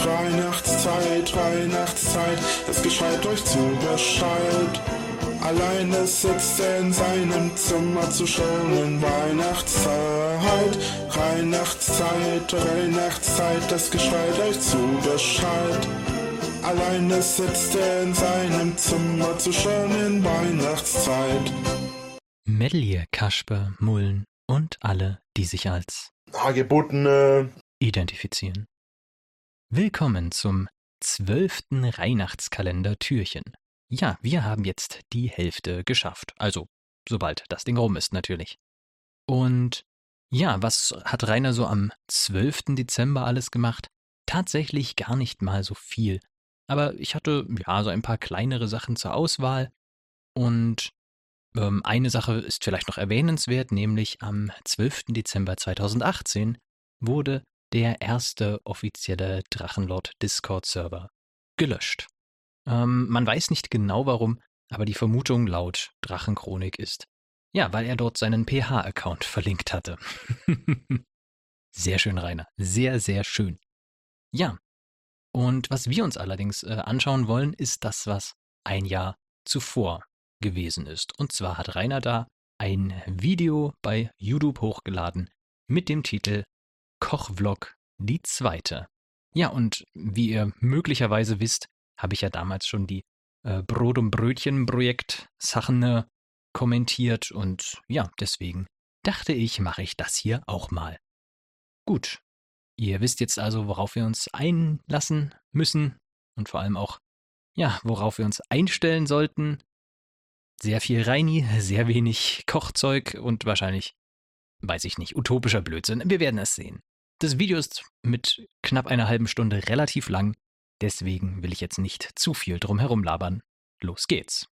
Weihnachtszeit, Weihnachtszeit, es gescheit euch zu Bescheid. Alleine sitzt er in seinem Zimmer zu schonen. Weihnachtszeit, Weihnachtszeit, Weihnachtszeit, es gescheit euch zu Bescheid. Alleine sitzt er in seinem Zimmer zu schonen. Weihnachtszeit. Medlier, Kasper, Mullen und alle, die sich als Hagebuttene identifizieren. Willkommen zum 12. Weihnachtskalender-Türchen. Ja, wir haben jetzt die Hälfte geschafft. Also, sobald das Ding rum ist, natürlich. Und ja, was hat Rainer so am 12. Dezember alles gemacht? Tatsächlich gar nicht mal so viel. Aber ich hatte ja so ein paar kleinere Sachen zur Auswahl. Und eine Sache ist vielleicht noch erwähnenswert, nämlich am 12. Dezember 2018 wurde der erste offizielle Drachenlord-Discord-Server gelöscht. Man weiß nicht genau warum, aber die Vermutung laut Drachenchronik ist, ja, weil er dort seinen PH-Account verlinkt hatte. Sehr schön, Rainer. Sehr, sehr schön. Ja, und was wir uns allerdings anschauen wollen, ist das, was ein Jahr zuvor gewesen ist. Und zwar hat Rainer da ein Video bei YouTube hochgeladen mit dem Titel Kochvlog die zweite. Ja, und wie ihr möglicherweise wisst, habe ich ja damals schon die Brot- und Brötchen-Projekt-Sachen kommentiert und ja, deswegen dachte ich, mache ich das hier auch mal. Gut, ihr wisst jetzt also, worauf wir uns einlassen müssen und vor allem auch, ja, worauf wir uns einstellen sollten. Sehr viel Reini, sehr wenig Kochzeug und wahrscheinlich, weiß ich nicht, utopischer Blödsinn. Wir werden es sehen. Das Video ist mit knapp einer halben Stunde relativ lang, deswegen will ich jetzt nicht zu viel drum herum labern. Los geht's.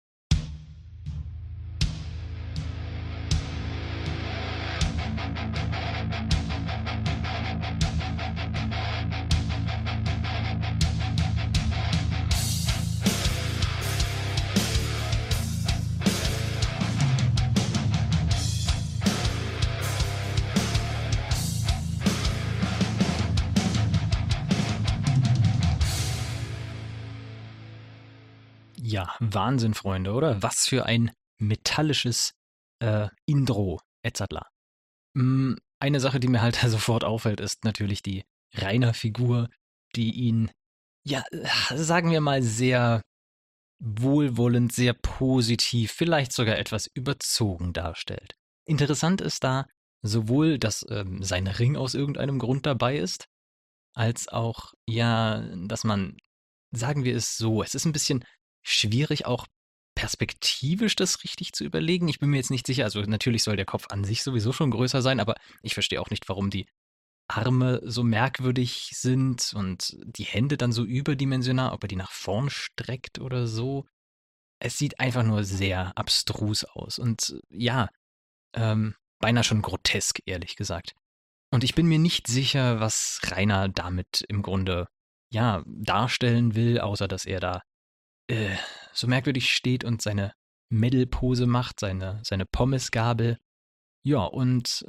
Ja, Wahnsinn, Freunde, oder? Was für ein metallisches Intro, etc. Eine Sache, die mir halt sofort auffällt, ist natürlich die Rainer-Figur, die ihn, ja, sagen wir mal, sehr wohlwollend, sehr positiv, vielleicht sogar etwas überzogen darstellt. Interessant ist da sowohl, dass sein Ring aus irgendeinem Grund dabei ist, als auch, ja, dass man, sagen wir es so, es ist ein bisschen schwierig, auch perspektivisch das richtig zu überlegen. Ich bin mir jetzt nicht sicher, also natürlich soll der Kopf an sich sowieso schon größer sein, aber ich verstehe auch nicht, warum die Arme so merkwürdig sind und die Hände dann so überdimensional, ob er die nach vorn streckt oder so. Es sieht einfach nur sehr abstrus aus und ja, beinahe schon grotesk, ehrlich gesagt. Und ich bin mir nicht sicher, was Rainer damit im Grunde, ja, darstellen will, außer dass er da so merkwürdig steht und seine Medal-Pose macht, seine Pommesgabel. Ja, und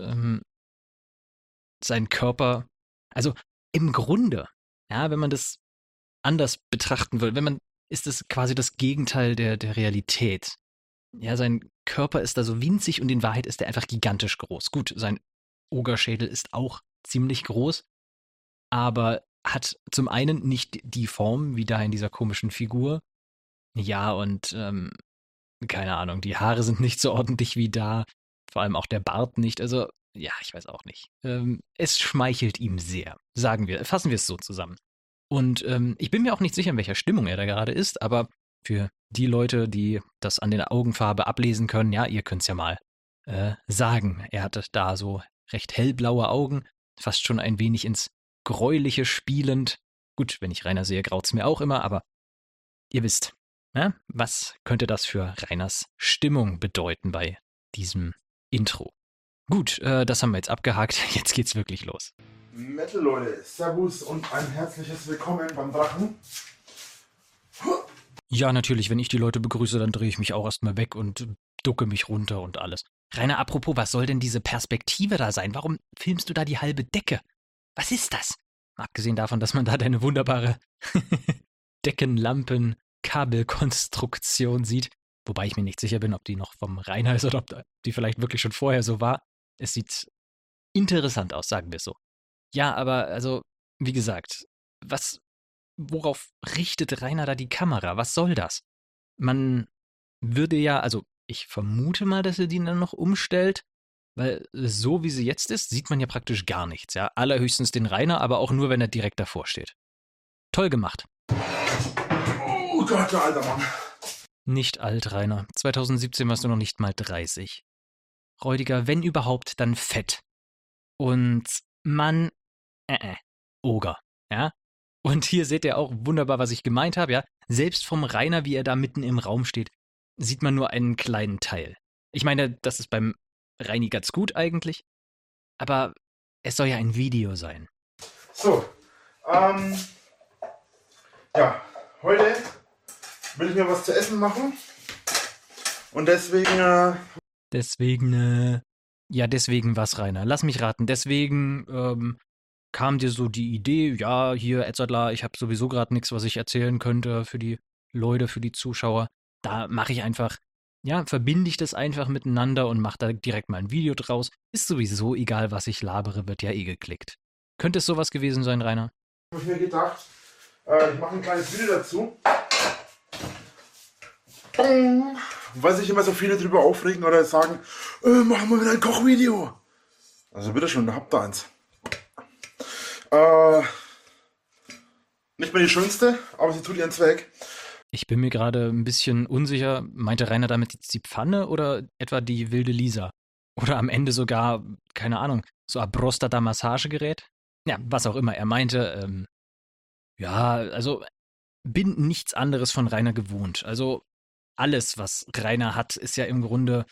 sein Körper, also im Grunde, ja, wenn man das anders betrachten will, ist es quasi das Gegenteil der Realität. Ja, sein Körper ist da so winzig und in Wahrheit ist er einfach gigantisch groß. Gut, sein Ogerschädel ist auch ziemlich groß, aber hat zum einen nicht die Form wie da in dieser komischen Figur. Ja, und keine Ahnung, die Haare sind nicht so ordentlich wie da, vor allem auch der Bart nicht, also ja, ich weiß auch nicht. Es schmeichelt ihm sehr, fassen wir es so zusammen. Und ich bin mir auch nicht sicher, in welcher Stimmung er da gerade ist, aber für die Leute, die das an der Augenfarbe ablesen können, ja, ihr könnt es ja mal sagen. Er hatte da so recht hellblaue Augen, fast schon ein wenig ins Gräuliche spielend. Gut, wenn ich Rainer sehe, graut's mir auch immer, aber ihr wisst, ja, was könnte das für Rainers Stimmung bedeuten bei diesem Intro? Gut, das haben wir jetzt abgehakt. Jetzt geht's wirklich los. Metal Leute, Servus und ein herzliches Willkommen beim Drachen. Ja, natürlich, wenn ich die Leute begrüße, dann drehe ich mich auch erstmal weg und ducke mich runter und alles. Rainer, apropos, was soll denn diese Perspektive da sein? Warum filmst du da die halbe Decke? Was ist das? Abgesehen davon, dass man da deine wunderbare Deckenlampen-Kabelkonstruktion sieht. Wobei ich mir nicht sicher bin, ob die noch vom Rainer ist oder ob die vielleicht wirklich schon vorher so war. Es sieht interessant aus, sagen wir es so. Ja, aber also, wie gesagt, worauf richtet Rainer da die Kamera? Was soll das? Man würde ja, also ich vermute mal, dass er die dann noch umstellt, weil so wie sie jetzt ist, sieht man ja praktisch gar nichts. Ja, allerhöchstens den Rainer, aber auch nur, wenn er direkt davor steht. Toll gemacht. Oh Gott, der alter Mann. Nicht alt, Rainer. 2017 warst du noch nicht mal 30. Räudiger, wenn überhaupt, dann fett. Und Mann, Oger, ja? Und hier seht ihr auch wunderbar, was ich gemeint habe, ja? Selbst vom Rainer, wie er da mitten im Raum steht, sieht man nur einen kleinen Teil. Ich meine, das ist beim Reini ganz gut eigentlich, aber es soll ja ein Video sein. So, ja, heute will ich mir was zu essen machen und deswegen, Deswegen was, Rainer? Lass mich raten. Deswegen kam dir so die Idee, ja, hier, Edzardler, ich habe sowieso gerade nichts, was ich erzählen könnte für die Leute, für die Zuschauer. Da mache ich einfach, ja, verbinde ich das einfach miteinander und mache da direkt mal ein Video draus. Ist sowieso egal, was ich labere, wird ja eh geklickt. Könnte es sowas gewesen sein, Rainer? habe ich mir gedacht, ich mache ein kleines Video dazu. Weil sich immer so viele drüber aufregen oder sagen, machen wir wieder ein Kochvideo. Also bitteschön, da habt ihr eins. Nicht mehr die schönste, aber sie tut ihren Zweck. Ich bin mir gerade ein bisschen unsicher. Meinte Rainer damit jetzt die Pfanne oder etwa die wilde Lisa? Oder am Ende sogar, keine Ahnung, so ein Prostata-Massagegerät? Ja, was auch immer er meinte. Ja, also bin nichts anderes von Rainer gewohnt. Also alles, was Rainer hat, ist ja im Grunde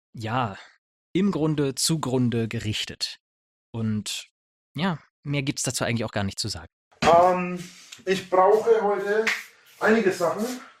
zugrunde gerichtet. Und ja, mehr gibt's dazu eigentlich auch gar nicht zu sagen. Ich brauche heute einige Sachen,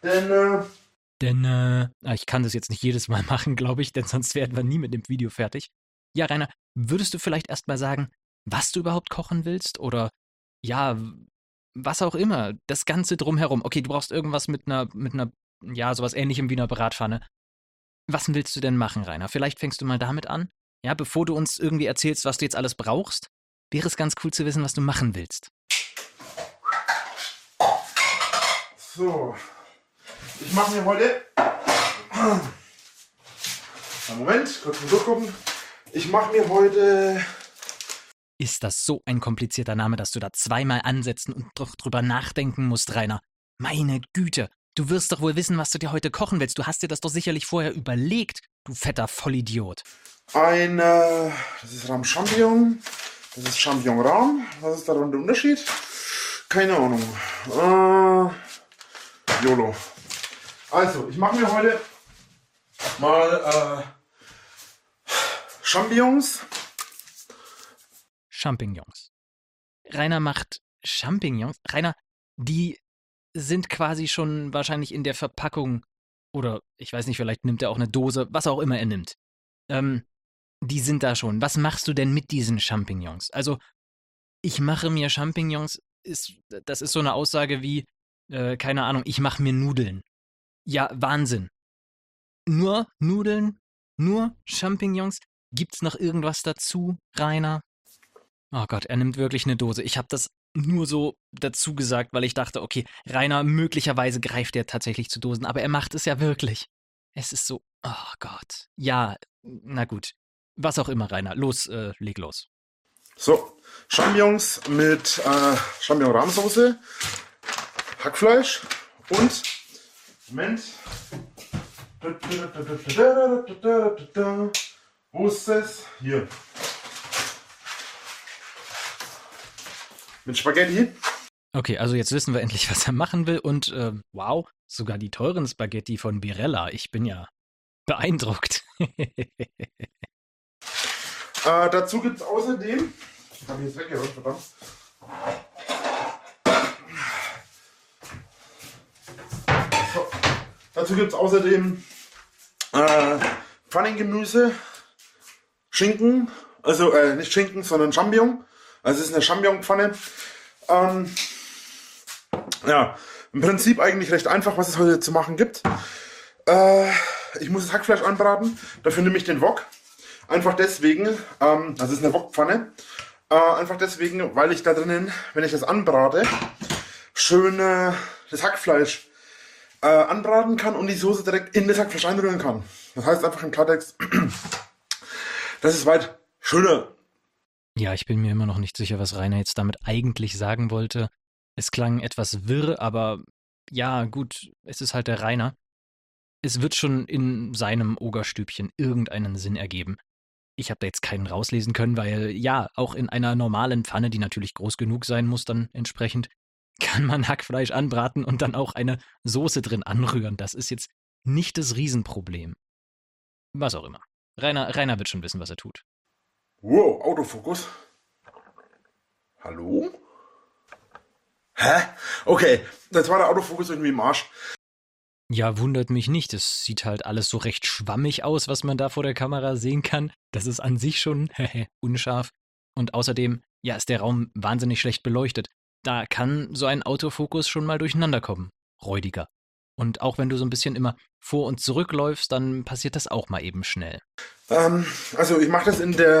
denn ich kann das jetzt nicht jedes Mal machen, glaube ich, denn sonst werden wir nie mit dem Video fertig. Ja, Rainer, würdest du vielleicht erst mal sagen, was du überhaupt kochen willst? Oder ja, was auch immer, das Ganze drumherum. Okay, du brauchst irgendwas mit einer, ja, sowas ähnlichem wie einer Bratpfanne. Was willst du denn machen, Rainer? Vielleicht fängst du mal damit an? Ja, bevor du uns irgendwie erzählst, was du jetzt alles brauchst, wäre es ganz cool zu wissen, was du machen willst. so, ich mache mir heute, Moment, kurz mal durchgucken, ich mache mir heute, Ist das so ein komplizierter Name, dass du da zweimal ansetzen und drüber nachdenken musst, Rainer? Meine Güte, du wirst doch wohl wissen, was du dir heute kochen willst. Du hast dir das doch sicherlich vorher überlegt, du fetter Vollidiot. das ist Rahm Champignon, das ist Champignon Rahm, was ist da der Unterschied? Keine Ahnung, YOLO. Also, ich mache mir heute mal Champignons. Champignons. Rainer macht Champignons. Rainer, die sind quasi schon wahrscheinlich in der Verpackung oder ich weiß nicht, vielleicht nimmt er auch eine Dose, was auch immer er nimmt. Die sind da schon. Was machst du denn mit diesen Champignons? Also, ich mache mir Champignons, das ist so eine Aussage wie, keine Ahnung, ich mache mir Nudeln. Ja, Wahnsinn. Nur Nudeln? Nur Champignons? Gibt's noch irgendwas dazu, Rainer? Oh Gott, er nimmt wirklich eine Dose. Ich habe das nur so dazu gesagt, weil ich dachte, okay, Rainer, möglicherweise greift er tatsächlich zu Dosen, aber er macht es ja wirklich. Es ist so, oh Gott. Ja, na gut. Was auch immer, Rainer. Los, leg los. So, Champignons mit Champignon-Rahmsoße, Hackfleisch und, Moment, wo ist es? Hier. Mit Spaghetti. Okay, also jetzt wissen wir endlich, was er machen will und wow, sogar die teuren Spaghetti von Birella. Ich bin ja beeindruckt. Dazu gibt es außerdem, ich habe jetzt weggehört, verdammt. So, dazu gibt es außerdem Pfannengemüse, Schinken, also nicht Schinken, sondern Champignon. Also es ist eine Champignonpfanne. Ja, im Prinzip eigentlich recht einfach, was es heute zu machen gibt. Ich muss das Hackfleisch anbraten, dafür nehme ich den Wok. Einfach deswegen, das ist eine Wokpfanne, einfach deswegen, weil ich da drinnen, wenn ich das anbrate, schön das Hackfleisch anbraten kann und die Soße direkt in das Hackfleisch einrühren kann. Das heißt einfach im Klartext, das ist weit schöner. Ja, ich bin mir immer noch nicht sicher, was Rainer jetzt damit eigentlich sagen wollte. Es klang etwas wirr, aber ja, gut, es ist halt der Rainer. Es wird schon in seinem Ogerstübchen irgendeinen Sinn ergeben. Ich habe da jetzt keinen rauslesen können, weil ja, auch in einer normalen Pfanne, die natürlich groß genug sein muss dann entsprechend, kann man Hackfleisch anbraten und dann auch eine Soße drin anrühren. Das ist jetzt nicht das Riesenproblem. Was auch immer. Rainer wird schon wissen, was er tut. Wow, Autofokus. Hallo? Hä? Okay, jetzt war der Autofokus irgendwie im Arsch. Ja, wundert mich nicht. Es sieht halt alles so recht schwammig aus, was man da vor der Kamera sehen kann. Das ist an sich schon unscharf. Und außerdem, ja, ist der Raum wahnsinnig schlecht beleuchtet. Da kann so ein Autofokus schon mal durcheinander kommen. Räudiger. Und auch wenn du so ein bisschen immer vor und zurück läufst, dann passiert das auch mal eben schnell. Also ich mache das in der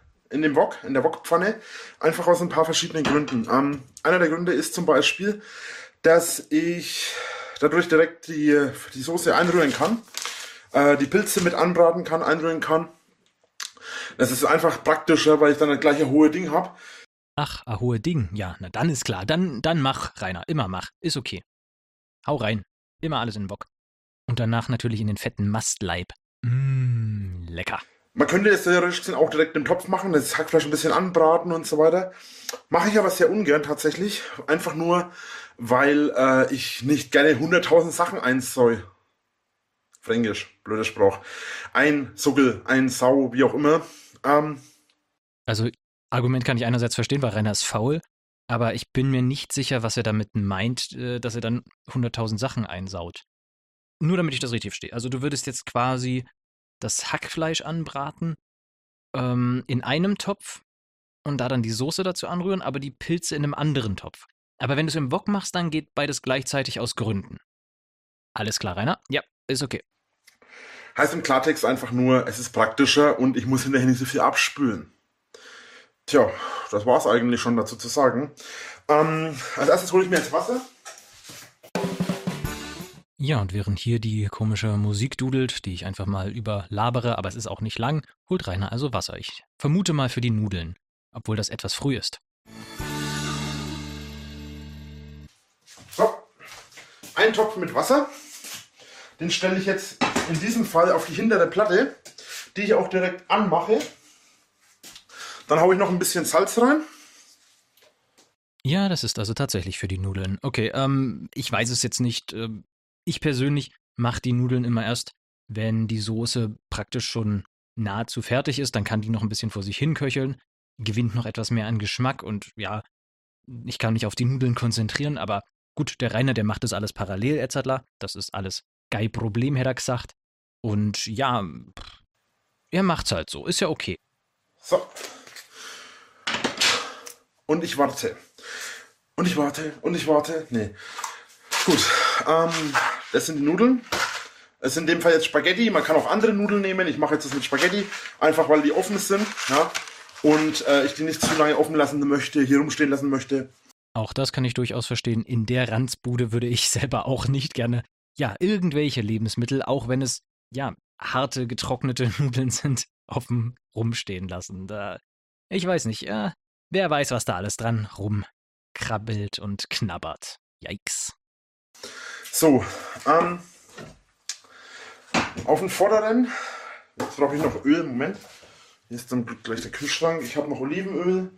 Wokpfanne, einfach aus ein paar verschiedenen Gründen. Einer der Gründe ist zum Beispiel, dass ich dadurch direkt die Soße einrühren kann, die Pilze mit anbraten kann, einrühren kann. Das ist einfach praktischer, weil ich dann das gleiche hohe Ding habe. Ach, ein hohe Ding. Ja, na dann ist klar. Dann mach, Rainer. Immer mach. Ist okay. Hau rein. Immer alles in den Wok. Und danach natürlich in den fetten Mastleib. Lecker. Man könnte das theoretisch gesehen auch direkt im Topf machen, das Hackfleisch ein bisschen anbraten und so weiter. Mache ich aber sehr ungern tatsächlich. Einfach nur, weil ich nicht gerne 100.000 Sachen einsäu. Fränkisch, blöder Spruch. Ein Suckel, ein Sau, wie auch immer. Also, Argument kann ich einerseits verstehen, weil Rainer ist faul, aber ich bin mir nicht sicher, was er damit meint, dass er dann 100.000 Sachen einsaut. Nur damit ich das richtig verstehe. Also, du würdest jetzt quasi das Hackfleisch anbraten in einem Topf und da dann die Soße dazu anrühren, aber die Pilze in einem anderen Topf. Aber wenn du es im Wok machst, dann geht beides gleichzeitig aus Gründen. Alles klar, Rainer? Ja, ist okay. Heißt im Klartext einfach nur, es ist praktischer und ich muss hinterher nicht so viel abspülen. Tja, das war's eigentlich schon dazu zu sagen. Als erstes hole ich mir jetzt Wasser. Ja, und während hier die komische Musik dudelt, die ich einfach mal überlabere, aber es ist auch nicht lang, holt Rainer also Wasser. Ich vermute mal für die Nudeln, obwohl das etwas früh ist. So, ein Topf mit Wasser. Den stelle ich jetzt in diesem Fall auf die hintere Platte, die ich auch direkt anmache. Dann haue ich noch ein bisschen Salz rein. Ja, das ist also tatsächlich für die Nudeln. Okay, ich weiß es jetzt nicht. Ich persönlich mache die Nudeln immer erst, wenn die Soße praktisch schon nahezu fertig ist. Dann kann die noch ein bisschen vor sich hin köcheln, gewinnt noch etwas mehr an Geschmack und ja, ich kann mich auf die Nudeln konzentrieren, aber gut, der Rainer, der macht das alles parallel, etc. Das ist alles kein Problem, hätte er gesagt. Und ja, er macht's halt so, ist ja okay. So. Und ich warte. Und ich warte. Und ich warte. Nee. Gut. Das sind die Nudeln. Es sind in dem Fall jetzt Spaghetti. Man kann auch andere Nudeln nehmen. Ich mache jetzt das mit Spaghetti. Einfach weil die offen sind. Ja. Und ich die nicht zu lange offen lassen möchte, hier rumstehen lassen möchte. Auch das kann ich durchaus verstehen. In der Ranzbude würde ich selber auch nicht gerne, ja, irgendwelche Lebensmittel, auch wenn es, ja, harte, getrocknete Nudeln sind, offen rumstehen lassen. Ich weiß nicht, wer weiß, was da alles dran rumkrabbelt und knabbert. Yikes. So, auf dem Vorderen, jetzt brauche ich noch Öl, Moment. Hier ist dann gleich der Kühlschrank. Ich habe noch Olivenöl.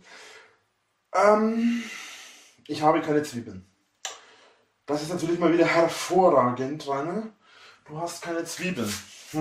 Ich habe keine Zwiebeln. Das ist natürlich mal wieder hervorragend, Rainer. Du hast keine Zwiebeln.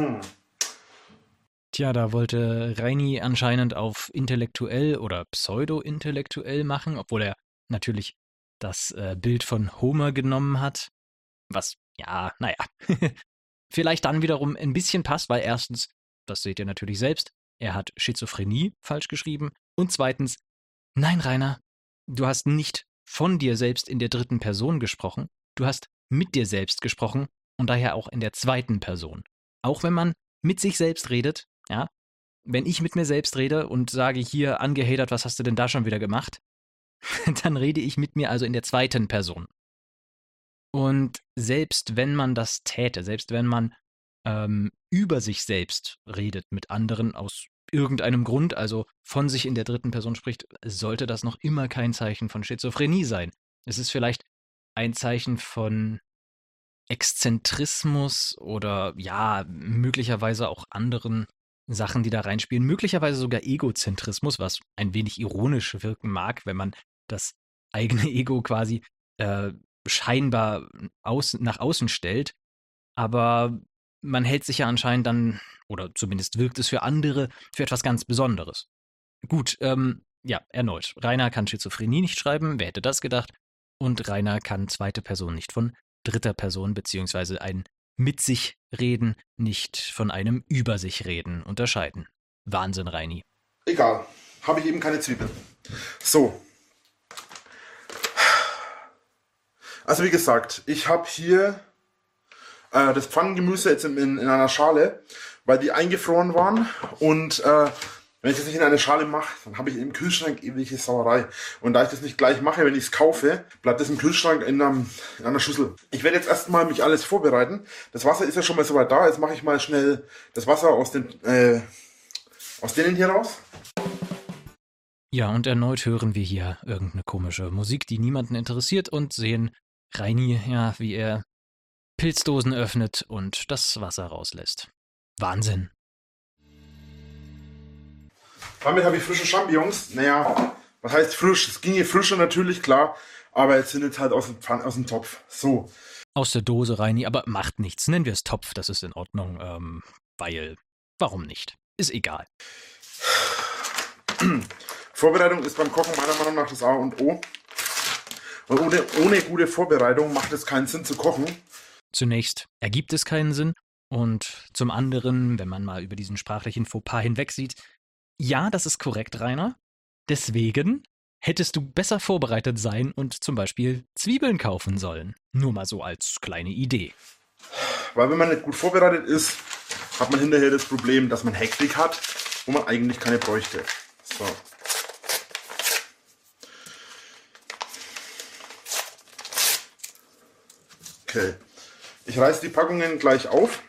Tja, da wollte Reini anscheinend auf intellektuell oder pseudo-intellektuell machen, obwohl er natürlich das Bild von Homer genommen hat. Was, ja, naja, vielleicht dann wiederum ein bisschen passt, weil erstens, das seht ihr natürlich selbst, er hat Schizophrenie falsch geschrieben und zweitens, nein, Rainer, du hast nicht von dir selbst in der dritten Person gesprochen, du hast mit dir selbst gesprochen und daher auch in der zweiten Person. Auch wenn man mit sich selbst redet, ja, wenn ich mit mir selbst rede und sage, hier angehatert, was hast du denn da schon wieder gemacht, dann rede ich mit mir also in der zweiten Person. Und selbst wenn man das täte, selbst wenn man über sich selbst redet mit anderen aus irgendeinem Grund, also von sich in der dritten Person spricht, sollte das noch immer kein Zeichen von Schizophrenie sein. Es ist vielleicht ein Zeichen von Exzentrismus oder ja, möglicherweise auch anderen Sachen, die da reinspielen. Möglicherweise sogar Egozentrismus, was ein wenig ironisch wirken mag, wenn man das eigene Ego quasi scheinbar nach außen stellt. Aber man hält sich ja anscheinend dann, oder zumindest wirkt es für andere, für etwas ganz Besonderes. Gut, ja, erneut. Rainer kann Schizophrenie nicht schreiben, wer hätte das gedacht? Und Rainer kann zweite Person nicht von dritter Person, beziehungsweise ein mit sich reden, nicht von einem über sich reden unterscheiden. Wahnsinn, Reini. Egal, habe ich eben keine Zwiebeln. So. Also wie gesagt, ich habe hier das Pfannengemüse jetzt in einer Schale, weil die eingefroren waren. Und wenn ich das nicht in eine Schale mache, dann habe ich im Kühlschrank ewige Sauerei. Und da ich das nicht gleich mache, wenn ich es kaufe, bleibt das im Kühlschrank in einer Schüssel. Ich werde jetzt erstmal mich alles vorbereiten. Das Wasser ist ja schon mal soweit da. Jetzt mache ich mal schnell das Wasser aus denen hier raus. Ja, und erneut hören wir hier irgendeine komische Musik, die niemanden interessiert, und sehen Reini, ja, wie er Pilzdosen öffnet und das Wasser rauslässt. Wahnsinn. Damit habe ich frische Champignons. Naja, was heißt frisch? Es ginge frischer natürlich, klar. Aber jetzt sind jetzt halt aus dem Topf. So. Aus der Dose, Reini, aber macht nichts. Nennen wir es Topf, das ist in Ordnung, weil, warum nicht? Ist egal. Vorbereitung ist beim Kochen meiner Meinung nach das A und O. Und ohne gute Vorbereitung macht es keinen Sinn zu kochen. Zunächst ergibt es keinen Sinn und zum anderen, wenn man mal über diesen sprachlichen Fauxpas hinwegsieht, ja, das ist korrekt, Rainer. Deswegen hättest du besser vorbereitet sein und zum Beispiel Zwiebeln kaufen sollen. Nur mal so als kleine Idee. Weil wenn man nicht gut vorbereitet ist, hat man hinterher das Problem, dass man Hektik hat, wo man eigentlich keine bräuchte. So. Okay. Ich reiße die Packungen gleich auf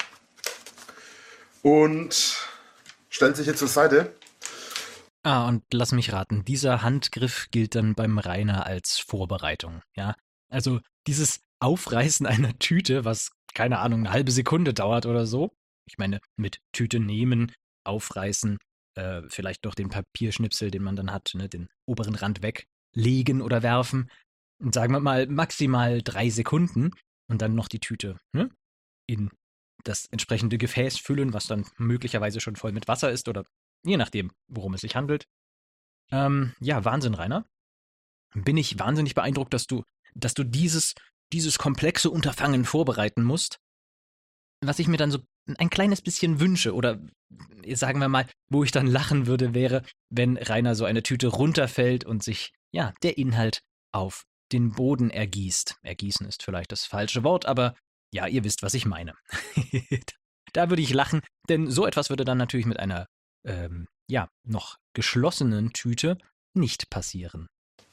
und stelle sie hier zur Seite. Ah, und lass mich raten, dieser Handgriff gilt dann beim Rainer als Vorbereitung, ja? Also dieses Aufreißen einer Tüte, was, keine Ahnung, eine halbe Sekunde dauert oder so. Ich meine, mit Tüte nehmen, aufreißen, vielleicht noch den Papierschnipsel, den man dann hat, ne, den oberen Rand weglegen oder werfen. Und sagen wir mal maximal 3 Sekunden und dann noch die Tüte, ne, in das entsprechende Gefäß füllen, was dann möglicherweise schon voll mit Wasser ist oder je nachdem, worum es sich handelt. Ja, Wahnsinn, Rainer. Bin ich wahnsinnig beeindruckt, dass du dieses komplexe Unterfangen vorbereiten musst. Was ich mir dann so ein kleines bisschen wünsche oder sagen wir mal, wo ich dann lachen würde, wäre, wenn Rainer so eine Tüte runterfällt und sich, ja, der Inhalt auf den Boden ergießt. Ergießen ist vielleicht das falsche Wort, aber ja, ihr wisst, was ich meine. Da würde ich lachen, denn so etwas würde dann natürlich mit einer, ja, noch geschlossenen Tüte nicht passieren.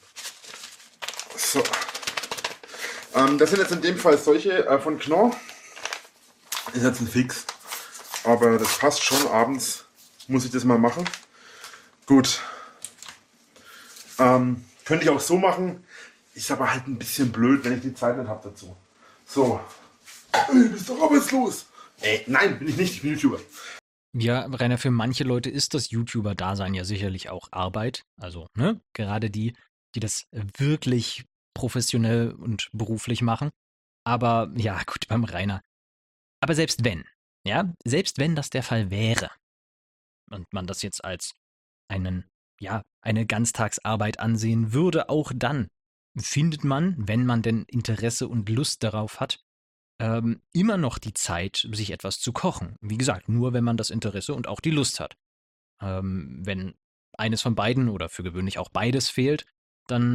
So. Das sind jetzt in dem Fall solche von Knorr. Ist jetzt ein Fix. Aber das passt schon. Abends muss ich das mal machen. Gut. Könnte ich auch so machen. Ist aber halt ein bisschen blöd, wenn ich die Zeit nicht habe dazu. So. Ey, bist doch arbeitslos. Nein, bin ich nicht. Ich bin YouTuber. Ja, Rainer, für manche Leute ist das YouTuber-Dasein ja sicherlich auch Arbeit. Also, ne, gerade die das wirklich professionell und beruflich machen. Aber, ja, gut, beim Rainer. Aber selbst wenn das der Fall wäre und man das jetzt als eine Ganztagsarbeit ansehen würde, auch dann findet man, wenn man denn Interesse und Lust darauf hat, immer noch die Zeit, sich etwas zu kochen. Wie gesagt, nur wenn man das Interesse und auch die Lust hat. Wenn eines von beiden oder für gewöhnlich auch beides fehlt, dann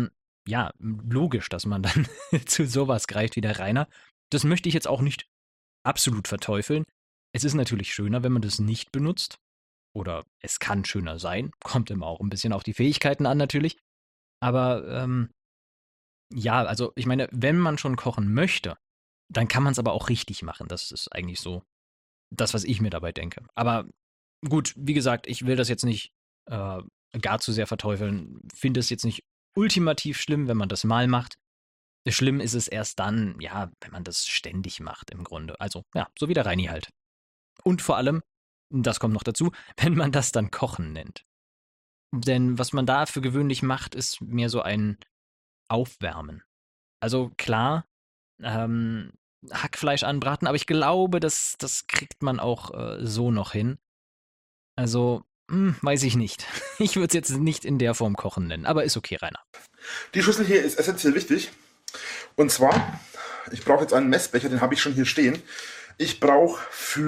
ja, logisch, dass man dann zu sowas greift wie der Rainer. Das möchte ich jetzt auch nicht absolut verteufeln. Es ist natürlich schöner, wenn man das nicht benutzt. Oder es kann schöner sein. Kommt immer auch ein bisschen auf die Fähigkeiten an natürlich. Aber ja, also ich meine, wenn man schon kochen möchte, dann kann man es aber auch richtig machen. Das ist eigentlich so das, was ich mir dabei denke. Aber gut, wie gesagt, ich will das jetzt nicht gar zu sehr verteufeln. Finde es jetzt nicht ultimativ schlimm, wenn man das mal macht. Schlimm ist es erst dann, ja, wenn man das ständig macht im Grunde. Also, ja, so wie der Reini halt. Und vor allem, das kommt noch dazu, wenn man das dann Kochen nennt. Denn was man da für gewöhnlich macht, ist mehr so ein Aufwärmen. Also klar, Hackfleisch anbraten, aber ich glaube, das kriegt man auch so noch hin. Also, weiß ich nicht. Ich würde es jetzt nicht in der Form kochen nennen, aber ist okay, Rainer. Die Schüssel hier ist essentiell wichtig. Und zwar, ich brauche jetzt einen Messbecher, den habe ich schon hier stehen. Ich brauche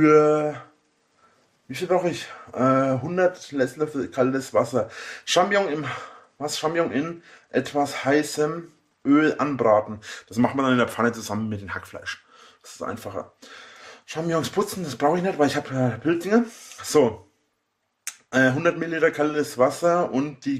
wie viel brauche ich? 100 Esslöffel kaltes Wasser. Champignon in etwas heißem Öl anbraten. Das macht man dann in der Pfanne zusammen mit dem Hackfleisch. Das ist einfacher. Champignons putzen, das brauche ich nicht, weil ich habe Pilzlinge. So, 100 Milliliter kaltes Wasser und die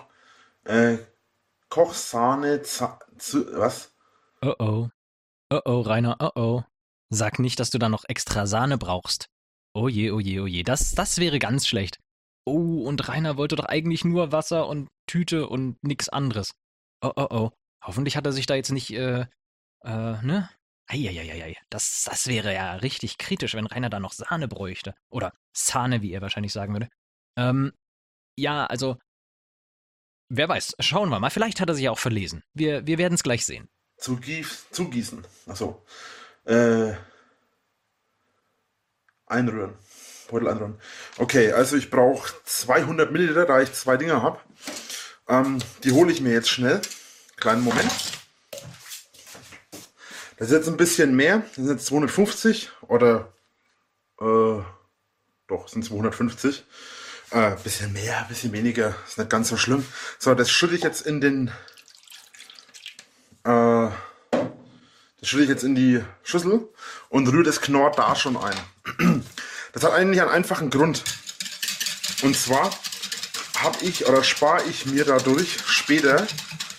Kochsahne, was? Oh oh. Oh oh, Rainer, oh oh. Sag nicht, dass du da noch extra Sahne brauchst. Oh je, oh je, oh je. Das wäre ganz schlecht. Oh, und Rainer wollte doch eigentlich nur Wasser und Tüte und nix anderes. Oh oh oh. Hoffentlich hat er sich da jetzt nicht, ne? Eieieiei. Das wäre ja richtig kritisch, wenn Rainer da noch Sahne bräuchte. Oder Sahne, wie er wahrscheinlich sagen würde. Ja, also, wer weiß. Schauen wir mal. Vielleicht hat er sich ja auch verlesen. Wir werden es gleich sehen. Zugießen. Achso. Einrühren. Beutel einrühren. Okay, also ich brauche 200 Milliliter, da ich 2 Dinger habe. Die hole ich mir jetzt schnell. Kleinen Moment. Das ist jetzt ein bisschen mehr. Das sind jetzt 250 oder doch, sind 250. Bisschen mehr, bisschen weniger. Ist nicht ganz so schlimm. So, das schütte ich jetzt in die Schüssel und rühre das Knorr da schon ein. Das hat eigentlich einen einfachen Grund. Und zwar spare ich mir dadurch später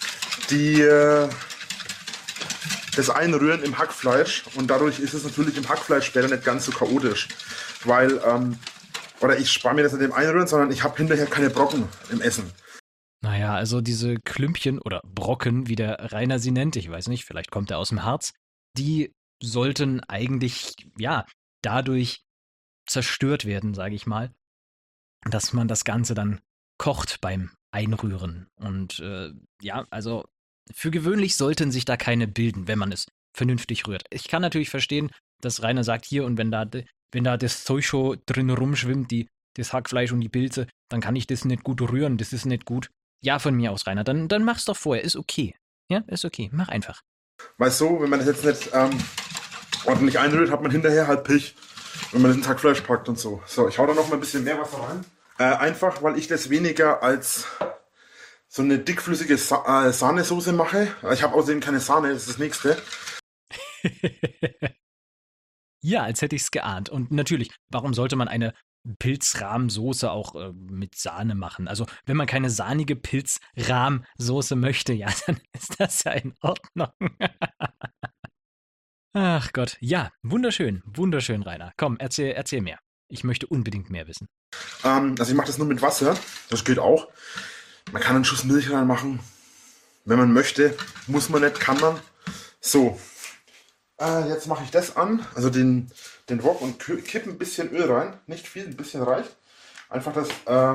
das Einrühren im Hackfleisch, und dadurch ist es natürlich im Hackfleisch später nicht ganz so chaotisch. Weil, oder ich spare mir das nicht im Einrühren, sondern ich habe hinterher keine Brocken im Essen. Naja, also diese Klümpchen oder Brocken, wie der Rainer sie nennt, ich weiß nicht, vielleicht kommt er aus dem Harz, die sollten eigentlich, ja, dadurch zerstört werden, sage ich mal, dass man das Ganze dann kocht beim Einrühren. Und ja, also für gewöhnlich sollten sich da keine bilden, wenn man es vernünftig rührt. Ich kann natürlich verstehen, dass Rainer sagt, hier, und wenn da das Zeug schon drin rumschwimmt, das Hackfleisch und die Pilze, dann kann ich das nicht gut rühren, das ist nicht gut. Ja, von mir aus, Rainer, dann mach's doch vorher, ist okay. Ja, ist okay, mach einfach. Weißt du, wenn man das jetzt nicht ordentlich einrührt, hat man hinterher halt Pech, wenn man das ins Hackfleisch packt und so. So, ich hau da noch mal ein bisschen mehr Wasser rein. Einfach, weil ich das weniger als so eine dickflüssige Sahnesoße mache. Ich habe außerdem keine Sahne, das ist das Nächste. Ja, als hätte ich's geahnt. Und natürlich, warum sollte man eine Pilzrahmsoße auch mit Sahne machen? Also, wenn man keine sahnige Pilzrahmsoße möchte, ja, dann ist das ja in Ordnung. Ach Gott, ja, wunderschön, wunderschön, Rainer. Komm, erzähl mehr. Ich möchte unbedingt mehr wissen. Also ich mache das nur mit Wasser, das geht auch. Man kann einen Schuss Milch reinmachen, wenn man möchte. Muss man nicht, kann man. So, jetzt mache ich das an, also den Wok, und kippe ein bisschen Öl rein. Nicht viel, ein bisschen reicht. Einfach, dass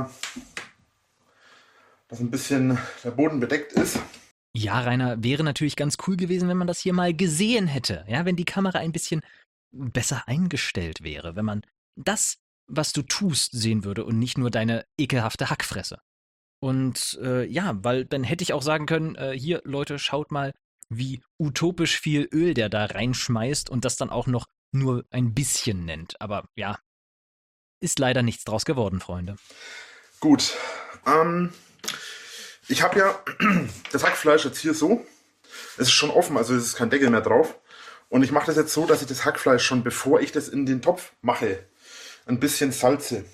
ein bisschen der Boden bedeckt ist. Ja, Rainer, wäre natürlich ganz cool gewesen, wenn man das hier mal gesehen hätte. Ja, wenn die Kamera ein bisschen besser eingestellt wäre. Wenn man das, was du tust, sehen würde und nicht nur deine ekelhafte Hackfresse. Und ja, weil dann hätte ich auch sagen können, hier, Leute, schaut mal, wie utopisch viel Öl der da reinschmeißt und das dann auch noch nur ein bisschen nennt. Aber ja, ist leider nichts draus geworden, Freunde. Gut, Ich habe ja das Hackfleisch jetzt hier so. Es ist schon offen, also es ist kein Deckel mehr drauf. Und ich mache das jetzt so, dass ich das Hackfleisch schon, bevor ich das in den Topf mache, ein bisschen salze.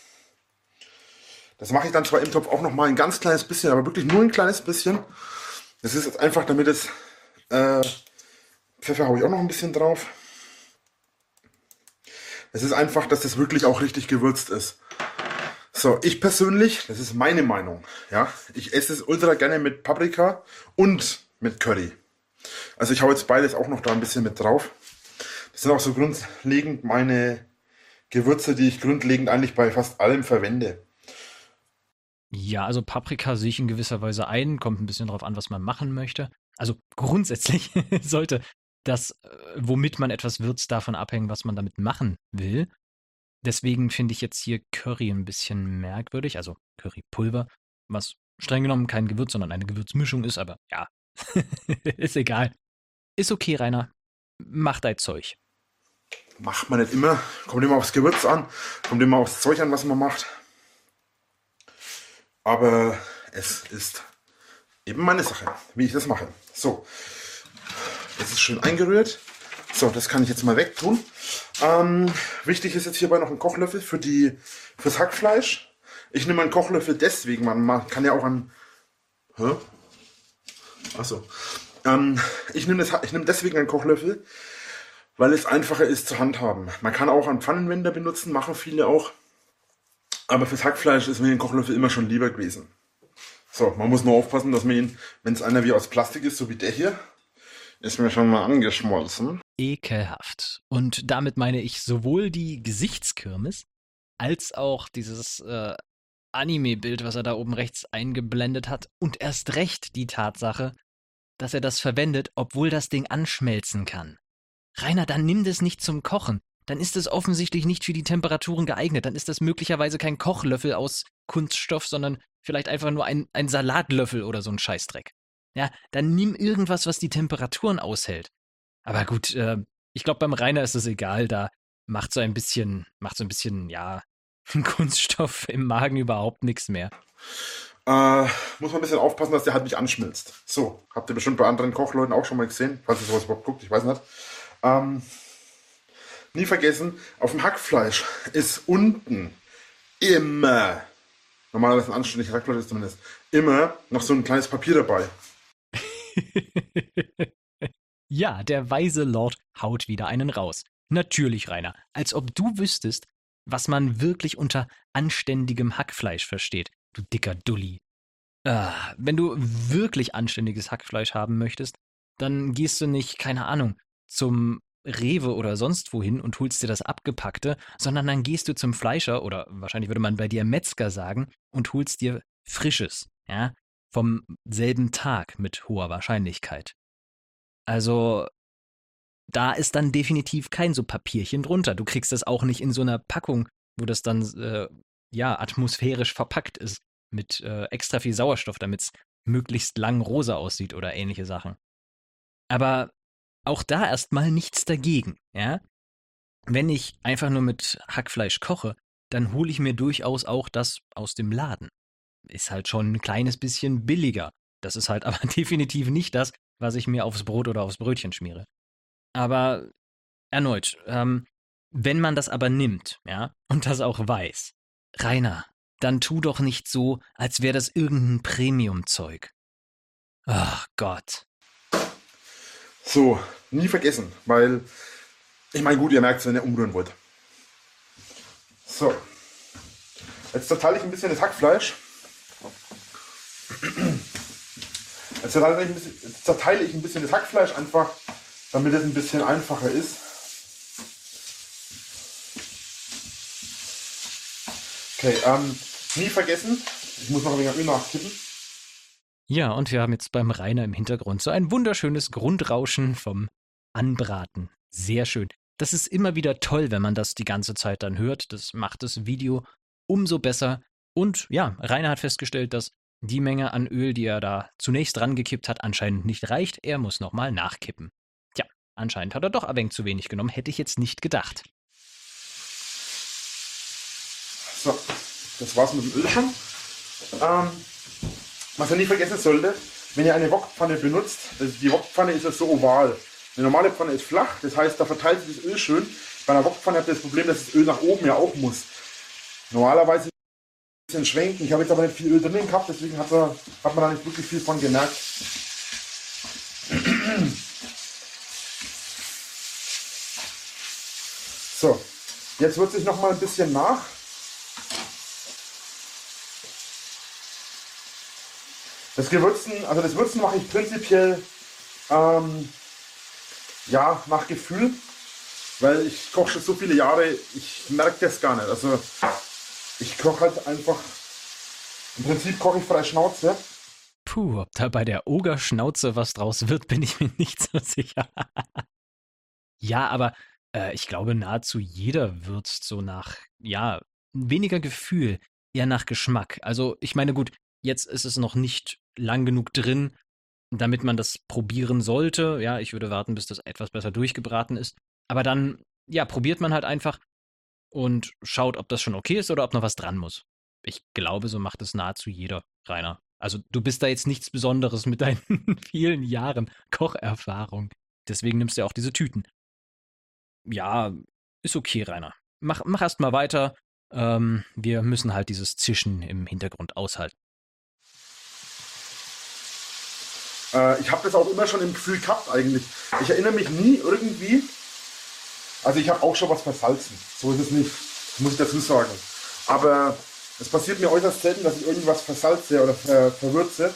Das mache ich dann zwar im Topf auch noch mal ein ganz kleines bisschen, aber wirklich nur ein kleines bisschen. Das ist jetzt einfach, damit es... Pfeffer habe ich auch noch ein bisschen drauf. Es ist einfach, dass das wirklich auch richtig gewürzt ist. So, ich persönlich, das ist meine Meinung, ja, ich esse es ultra gerne mit Paprika und mit Curry. Also ich hau jetzt beides auch noch da ein bisschen mit drauf. Das sind auch so grundlegend meine Gewürze, die ich grundlegend eigentlich bei fast allem verwende. Ja, also Paprika sehe ich in gewisser Weise ein, kommt ein bisschen drauf an, was man machen möchte. Also grundsätzlich sollte das, womit man etwas würzt, davon abhängen, was man damit machen will. Deswegen finde ich jetzt hier Curry ein bisschen merkwürdig, also Currypulver, was streng genommen kein Gewürz, sondern eine Gewürzmischung ist, aber ja, ist egal. Ist okay, Rainer. Mach dein Zeug. Macht man nicht immer, kommt immer aufs Gewürz an, kommt immer aufs Zeug an, was man macht. Aber es ist eben meine Sache, wie ich das mache. So, das ist schön eingerührt. So, das kann ich jetzt mal wegtun. Wichtig ist jetzt hierbei noch ein Kochlöffel fürs Hackfleisch. Ich nehme einen Kochlöffel deswegen, man kann ja auch einen... Achso. Ich nehme deswegen einen Kochlöffel, weil es einfacher ist zu handhaben. Man kann auch einen Pfannenwender benutzen, machen viele auch. Aber fürs Hackfleisch ist mir ein Kochlöffel immer schon lieber gewesen. So, man muss nur aufpassen, dass man ihn, wenn es einer wie aus Plastik ist, so wie der hier, ist mir schon mal angeschmolzen. Ekelhaft. Und damit meine ich sowohl die Gesichtskirmes als auch dieses Anime-Bild, was er da oben rechts eingeblendet hat. Und erst recht die Tatsache, dass er das verwendet, obwohl das Ding anschmelzen kann. Rainer, dann nimm das nicht zum Kochen. Dann ist es offensichtlich nicht für die Temperaturen geeignet. Dann ist das möglicherweise kein Kochlöffel aus Kunststoff, sondern vielleicht einfach nur ein Salatlöffel oder so ein Scheißdreck. Ja, dann nimm irgendwas, was die Temperaturen aushält. Aber gut, ich glaube, beim Rainer ist es egal. Da macht so ein bisschen, ja, Kunststoff im Magen überhaupt nichts mehr. Muss man ein bisschen aufpassen, dass der halt nicht anschmilzt. So, habt ihr bestimmt bei anderen Kochleuten auch schon mal gesehen, falls ihr sowas überhaupt guckt, ich weiß nicht. Nie vergessen, auf dem Hackfleisch ist unten immer, normalerweise ein anständiges Hackfleisch ist zumindest, immer noch so ein kleines Papier dabei. Ja, der weise Lord haut wieder einen raus. Natürlich, Rainer, als ob du wüsstest, was man wirklich unter anständigem Hackfleisch versteht, du dicker Dulli. Wenn du wirklich anständiges Hackfleisch haben möchtest, dann gehst du nicht, keine Ahnung, zum Rewe oder sonst wohin und holst dir das Abgepackte, sondern dann gehst du zum Fleischer oder wahrscheinlich würde man bei dir Metzger sagen und holst dir Frisches, ja, vom selben Tag mit hoher Wahrscheinlichkeit. Also, da ist dann definitiv kein so Papierchen drunter. Du kriegst das auch nicht in so einer Packung, wo das dann, atmosphärisch verpackt ist mit extra viel Sauerstoff, damit es möglichst lang rosa aussieht oder ähnliche Sachen. Aber auch da erstmal nichts dagegen, ja? Wenn ich einfach nur mit Hackfleisch koche, dann hole ich mir durchaus auch das aus dem Laden. Ist halt schon ein kleines bisschen billiger. Das ist halt aber definitiv nicht das, was ich mir aufs Brot oder aufs Brötchen schmiere. Aber erneut, wenn man das aber nimmt, ja, und das auch weiß, Rainer, dann tu doch nicht so, als wäre das irgendein Premium-Zeug. Ach Gott. So, nie vergessen, weil, ich meine, gut, ihr merkt es, wenn ihr umrühren wollt. So, jetzt zerteile ich ein bisschen das Hackfleisch. Jetzt zerteile ich ein bisschen das Hackfleisch einfach, damit es ein bisschen einfacher ist. Okay, nie vergessen, ich muss noch ein wenig Öl nachkippen. Ja, und wir haben jetzt beim Rainer im Hintergrund so ein wunderschönes Grundrauschen vom Anbraten. Sehr schön. Das ist immer wieder toll, wenn man das die ganze Zeit dann hört. Das macht das Video umso besser. Und ja, Rainer hat festgestellt, dass die Menge an Öl, die er da zunächst rangekippt hat, anscheinend nicht reicht. Er muss nochmal nachkippen. Tja, anscheinend hat er doch ein wenig zu wenig genommen. Hätte ich jetzt nicht gedacht. So, das war's mit dem Öl schon. Was ihr nie vergessen sollte, wenn ihr eine Wokpfanne benutzt, die Wokpfanne ist ja so oval. Eine normale Pfanne ist flach, das heißt, da verteilt sich das Öl schön. Bei einer Wokpfanne habt ihr das Problem, dass das Öl nach oben ja auch muss. Normalerweise ein bisschen schwenken. Ich habe jetzt aber nicht viel Öl drin gehabt, deswegen hat man da nicht wirklich viel von gemerkt. So, jetzt würze ich noch mal ein bisschen nach. Das Würzen mache ich prinzipiell ja, nach Gefühl, weil ich koche schon so viele Jahre, ich merke das gar nicht. Also ich koche halt einfach, im Prinzip koche ich frei Schnauze. Puh, ob da bei der Ogerschnauze was draus wird, bin ich mir nicht so sicher. Ja, aber ich glaube, nahezu jeder würzt so nach, ja, weniger Gefühl, eher nach Geschmack. Also ich meine, gut, jetzt ist es noch nicht lang genug drin, damit man das probieren sollte. Ja, ich würde warten, bis das etwas besser durchgebraten ist. Aber dann, ja, probiert man halt einfach und schaut, ob das schon okay ist oder ob noch was dran muss. Ich glaube, so macht es nahezu jeder, Rainer. Also du bist da jetzt nichts Besonderes mit deinen vielen Jahren Kocherfahrung. Deswegen nimmst du ja auch diese Tüten. Ja, ist okay, Rainer. Mach erst mal weiter. Wir müssen halt dieses Zischen im Hintergrund aushalten. Ich habe das auch immer schon im Gefühl gehabt eigentlich. Ich erinnere mich nie irgendwie, also ich habe auch schon was versalzen. So ist es nicht, das muss ich dazu sagen. Aber es passiert mir äußerst selten, dass ich irgendwas versalze oder verwürze.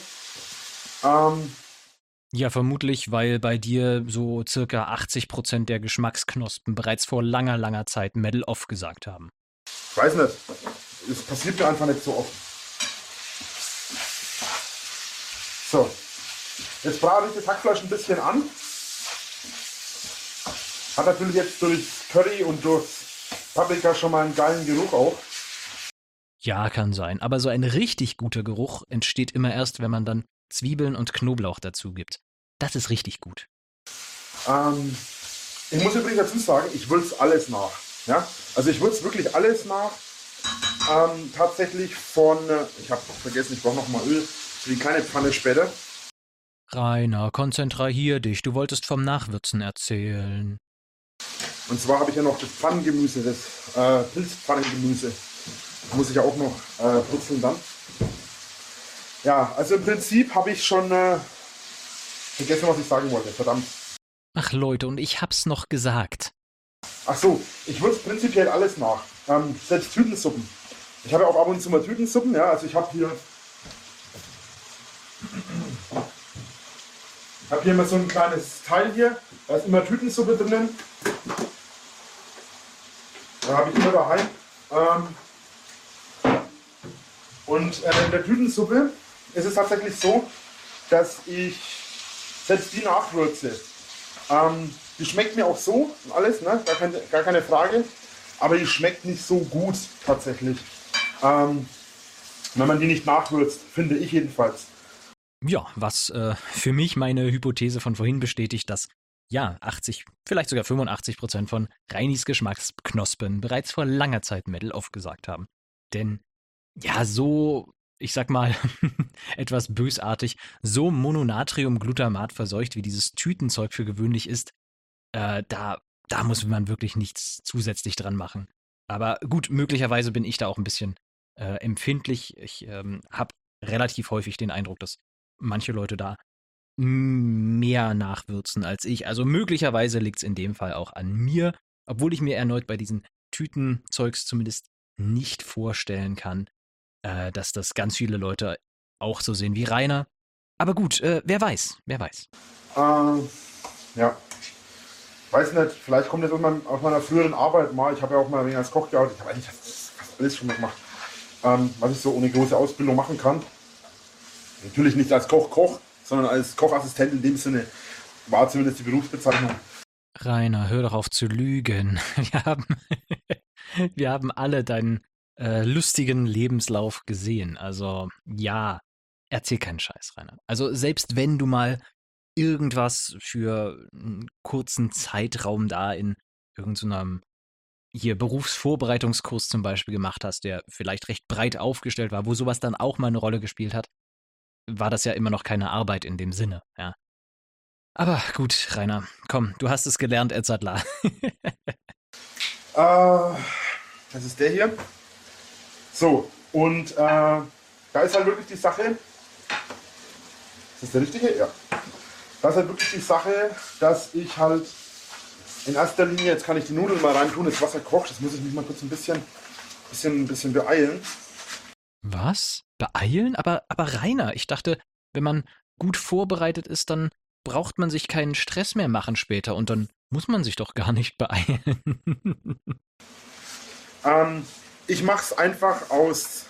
Ja, vermutlich, weil bei dir so circa 80% der Geschmacksknospen bereits vor langer, langer Zeit Medal Off gesagt haben. Ich weiß nicht, es passiert mir einfach nicht so oft. So, jetzt brate ich das Hackfleisch ein bisschen an. Hat natürlich jetzt durch Curry und durch Paprika schon mal einen geilen Geruch auch. Ja, kann sein. Aber so ein richtig guter Geruch entsteht immer erst, wenn man dann Zwiebeln und Knoblauch dazu gibt. Das ist richtig gut. Ich muss übrigens dazu sagen, ich würze alles nach. Ja? Also ich würze wirklich alles nach. Tatsächlich von, ich habe vergessen, ich brauche noch mal Öl für die kleine Pfanne später. Rainer, konzentrier dich. Du wolltest vom Nachwürzen erzählen. Und zwar habe ich ja noch das Pfannengemüse, das Pilzpfannengemüse. Muss ich ja auch noch putzeln dann. Ja, also im Prinzip habe ich schon vergessen, was ich sagen wollte. Verdammt. Ach Leute, und ich hab's noch gesagt. Ach so, ich würze prinzipiell alles nach. Selbst Tütensuppen. Ich habe ja auch ab und zu mal Tütensuppen. Ja, also ich habe hier immer so ein kleines Teil hier. Da ist immer Tütensuppe drinnen. Da habe ich immer daheim. Und in der Tütensuppe ist es tatsächlich so, dass ich selbst die nachwürze. Die schmeckt mir auch so und alles, ne? Gar keine Frage. Aber die schmeckt nicht so gut tatsächlich. Wenn man die nicht nachwürzt, finde ich jedenfalls. Ja, was für mich meine Hypothese von vorhin bestätigt, dass ja 80, vielleicht sogar 85% von Reinis Geschmacksknospen bereits vor langer Zeit Medal Off gesagt haben. Denn ja, so, ich sag mal, etwas bösartig, so Mononatriumglutamat verseucht, wie dieses Tütenzeug für gewöhnlich ist, da muss man wirklich nichts zusätzlich dran machen. Aber gut, möglicherweise bin ich da auch ein bisschen empfindlich. Ich habe relativ häufig den Eindruck, dass manche Leute da mehr nachwürzen als ich. Also möglicherweise liegt es in dem Fall auch an mir, obwohl ich mir erneut bei diesen Tütenzeugs zumindest nicht vorstellen kann, dass das ganz viele Leute auch so sehen wie Rainer. Aber gut, wer weiß. Ja. Weiß nicht, vielleicht kommt das aus meiner früheren Arbeit mal. Ich habe ja auch mal ein wenig als Koch gearbeitet. Ich habe eigentlich fast alles schon mal gemacht, was ich so ohne große Ausbildung machen kann. Natürlich nicht als Koch, sondern als Kochassistent in dem Sinne. War zumindest die Berufsbezeichnung. Rainer, hör doch auf zu lügen. Wir haben alle deinen lustigen Lebenslauf gesehen. Also ja, erzähl keinen Scheiß, Rainer. Also selbst wenn du mal irgendwas für einen kurzen Zeitraum da in irgendeinem hier Berufsvorbereitungskurs zum Beispiel gemacht hast, der vielleicht recht breit aufgestellt war, wo sowas dann auch mal eine Rolle gespielt hat, war das ja immer noch keine Arbeit in dem Sinne, ja. Aber gut, Rainer, komm, du hast es gelernt, Edzardler. Das ist der hier. So, und da ist halt wirklich die Sache. Ist das der richtige? Ja. Da ist halt wirklich die Sache, dass ich halt in erster Linie, jetzt kann ich die Nudeln mal reintun, das Wasser kocht, das muss ich mich mal kurz ein bisschen beeilen. Was? Beeilen? Aber Rainer, ich dachte, wenn man gut vorbereitet ist, dann braucht man sich keinen Stress mehr machen später und dann muss man sich doch gar nicht beeilen. Ich mache es einfach aus.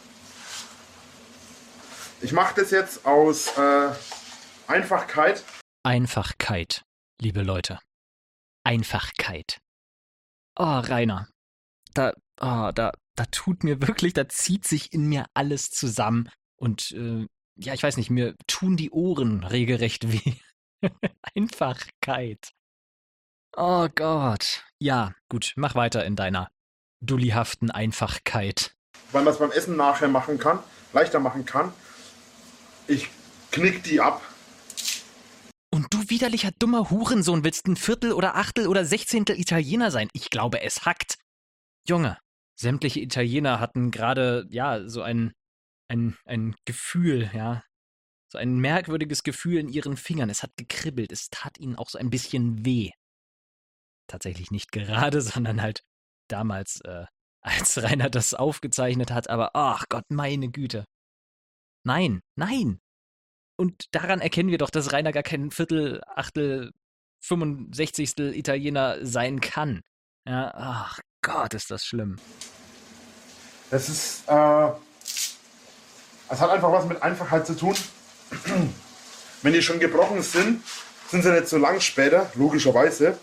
Ich mache das jetzt aus Einfachkeit. Einfachkeit, liebe Leute. Einfachkeit. Oh, Rainer, da tut mir wirklich, da zieht sich in mir alles zusammen und ja, ich weiß nicht, mir tun die Ohren regelrecht weh. Einfachkeit. Oh Gott. Ja, gut, mach weiter in deiner dullihaften Einfachkeit. Weil man es beim Essen nachher machen kann, leichter machen kann. Ich knick die ab. Und du widerlicher dummer Hurensohn willst ein Viertel oder Achtel oder Sechzehntel Italiener sein. Ich glaube, es hackt. Junge, sämtliche Italiener hatten gerade, ja, so ein Gefühl, ja. So ein merkwürdiges Gefühl in ihren Fingern. Es hat gekribbelt. Es tat ihnen auch so ein bisschen weh. Tatsächlich nicht gerade, sondern halt damals, als Rainer das aufgezeichnet hat. Aber, ach Gott, meine Güte. Nein, nein. Und daran erkennen wir doch, dass Rainer gar kein Viertel, Achtel, 65. Italiener sein kann. Ja, ach Gott, ist das schlimm. Das ist, es hat einfach was mit Einfachheit zu tun. Wenn die schon gebrochen sind, sind sie nicht so lang später, logischerweise.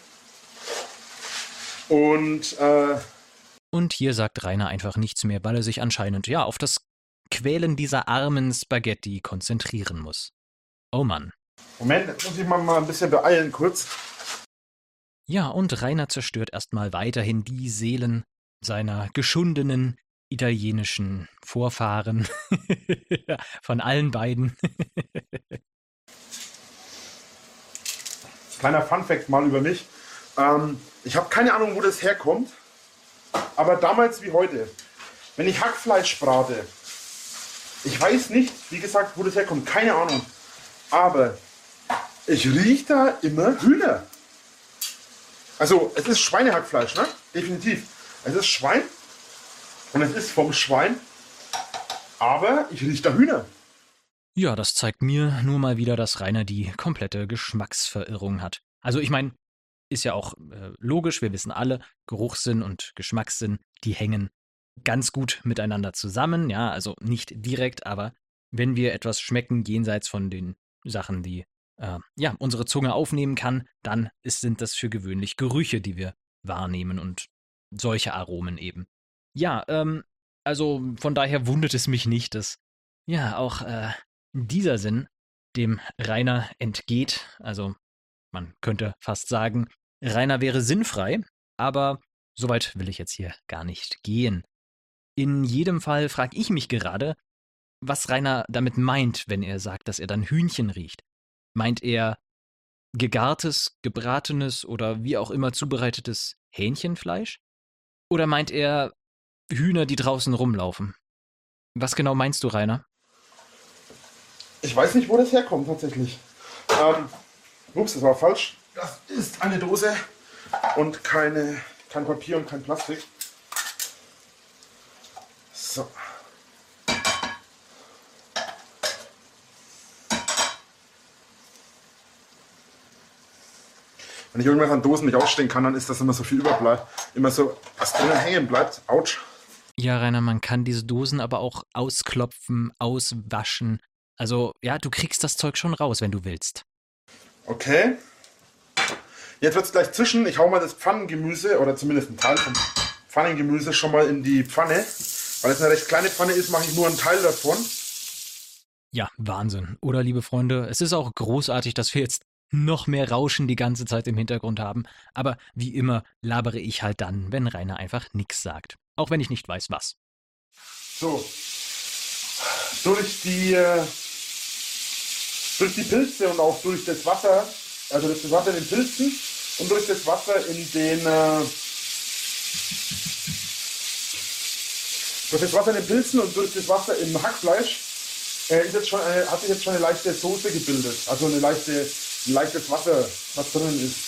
Und hier sagt Rainer einfach nichts mehr, weil er sich anscheinend, ja, auf das Quälen dieser armen Spaghetti konzentrieren muss. Oh Mann. Moment, jetzt muss ich mal ein bisschen beeilen kurz. Ja, und Rainer zerstört erstmal weiterhin die Seelen seiner geschundenen italienischen Vorfahren. Von allen beiden. Kleiner Funfact mal über mich. Ich habe keine Ahnung, wo das herkommt. Aber damals wie heute, wenn ich Hackfleisch brate, ich weiß nicht, wie gesagt, wo das herkommt. Keine Ahnung. Aber ich rieche da immer Hühner. Also, es ist Schweinehackfleisch, ne? Definitiv. Es ist Schwein. Und es ist vom Schwein. Aber ich rieche da Hühner. Ja, das zeigt mir nur mal wieder, dass Rainer die komplette Geschmacksverirrung hat. Also ich meine, ist ja auch logisch, wir wissen alle, Geruchssinn und Geschmackssinn, die hängen ganz gut miteinander zusammen, ja, also nicht direkt, aber wenn wir etwas schmecken jenseits von den Sachen, die ja, unsere Zunge aufnehmen kann, dann sind das für gewöhnlich Gerüche, die wir wahrnehmen und solche Aromen eben. Ja, also von daher wundert es mich nicht, dass ja auch dieser Sinn dem Rainer entgeht. Also man könnte fast sagen, Rainer wäre sinnfrei, aber soweit will ich jetzt hier gar nicht gehen. In jedem Fall frage ich mich gerade, was Rainer damit meint, wenn er sagt, dass er dann Hühnchen riecht. Meint er gegartes, gebratenes oder wie auch immer zubereitetes Hähnchenfleisch? Oder meint er Hühner, die draußen rumlaufen? Was genau meinst du, Rainer? Ich weiß nicht, wo das herkommt tatsächlich. Ups, das war falsch. Das ist eine Dose und kein Papier und kein Plastik. So. Wenn ich irgendwas an Dosen nicht ausstehen kann, dann ist das immer so viel überbleibt. Immer so, was drinnen hängen bleibt. Autsch. Ja, Rainer, man kann diese Dosen aber auch ausklopfen, auswaschen. Also, ja, du kriegst das Zeug schon raus, wenn du willst. Okay. Jetzt wird es gleich zischen. Ich hau mal das Pfannengemüse, oder zumindest einen Teil vom Pfannengemüse schon mal in die Pfanne. Weil es eine recht kleine Pfanne ist, mache ich nur einen Teil davon. Ja, Wahnsinn. Oder, liebe Freunde, es ist auch großartig, dass wir jetzt noch mehr Rauschen die ganze Zeit im Hintergrund haben. Aber wie immer labere ich halt dann, wenn Rainer einfach nix sagt. Auch wenn ich nicht weiß, was. So. Durch die durch die Pilze und auch durch das Wasser, also durch das Wasser in den Pilzen und durch das Wasser in den durch das Wasser in den Pilzen und durch das Wasser im Hackfleisch hat sich jetzt schon eine leichte Soße gebildet. Also ein leichtes Wasser, was drin ist.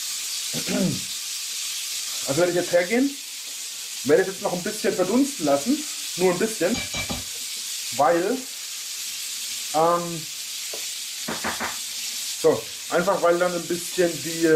Also werde ich jetzt hergehen, werde es jetzt noch ein bisschen verdunsten lassen, nur ein bisschen, weil weil dann ein bisschen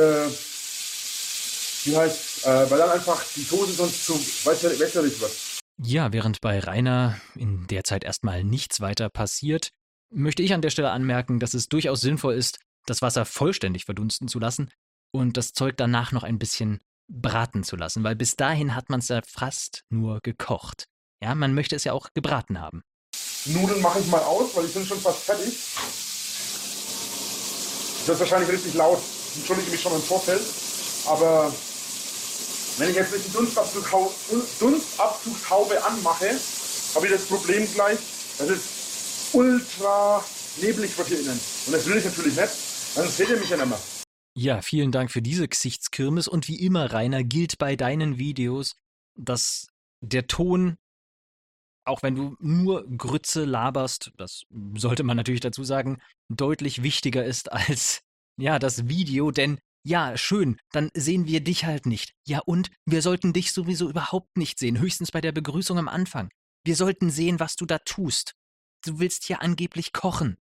weil dann einfach die Soße sonst zu wässrig wird. Ja, während bei Rainer in der Zeit erstmal nichts weiter passiert, möchte ich an der Stelle anmerken, dass es durchaus sinnvoll ist, das Wasser vollständig verdunsten zu lassen und das Zeug danach noch ein bisschen braten zu lassen, weil bis dahin hat man es ja fast nur gekocht. Ja, man möchte es ja auch gebraten haben. Die Nudeln mache ich mal aus, weil die sind schon fast fertig. Das ist wahrscheinlich richtig laut. Ich entschuldige mich schon im Vorfeld. Aber wenn ich jetzt nicht die Dunstabzugshaube anmache, habe ich das Problem gleich, dass es ultra neblig wird hier innen. Und das will ich natürlich nicht, sonst seht ihr mich ja nicht mehr. Ja, vielen Dank für diese Gesichtskirmes und wie immer, Rainer, gilt bei deinen Videos, dass der Ton, auch wenn du nur Grütze laberst, das sollte man natürlich dazu sagen, deutlich wichtiger ist als das Video, denn ja, schön, dann sehen wir dich halt nicht. Ja und? Wir sollten dich sowieso überhaupt nicht sehen, höchstens bei der Begrüßung am Anfang. Wir sollten sehen, was du da tust. Du willst hier angeblich kochen.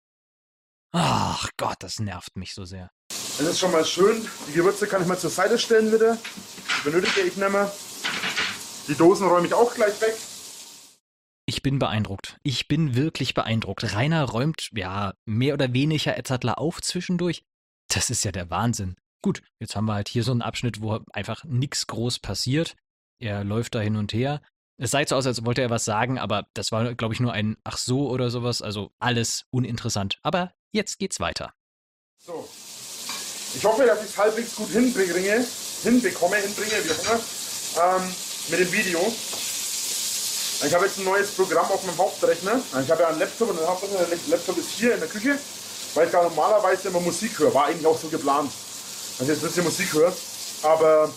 Ach Gott, das nervt mich so sehr. Das ist schon mal schön. Die Gewürze kann ich mal zur Seite stellen, bitte. Die benötige ich nicht mehr. Die Dosen räume ich auch gleich weg. Ich bin beeindruckt. Ich bin wirklich beeindruckt. Rainer räumt, mehr oder weniger Edzardler auf zwischendurch. Das ist ja der Wahnsinn. Gut, jetzt haben wir halt hier so einen Abschnitt, wo einfach nichts groß passiert. Er läuft da hin und her. Es sah so aus, als wollte er was sagen, aber das war, glaube ich, nur ein Ach so oder sowas. Also alles uninteressant. Aber jetzt geht's weiter. So. Ich hoffe, dass ich es halbwegs gut hinbringe, wie auch immer, mit dem Video. Ich habe jetzt ein neues Programm auf meinem Hauptrechner. Ich habe ja einen Laptop und der Laptop ist hier in der Küche, weil ich da normalerweise immer Musik höre. War eigentlich auch so geplant, dass ich jetzt ein bisschen Musik höre. Aber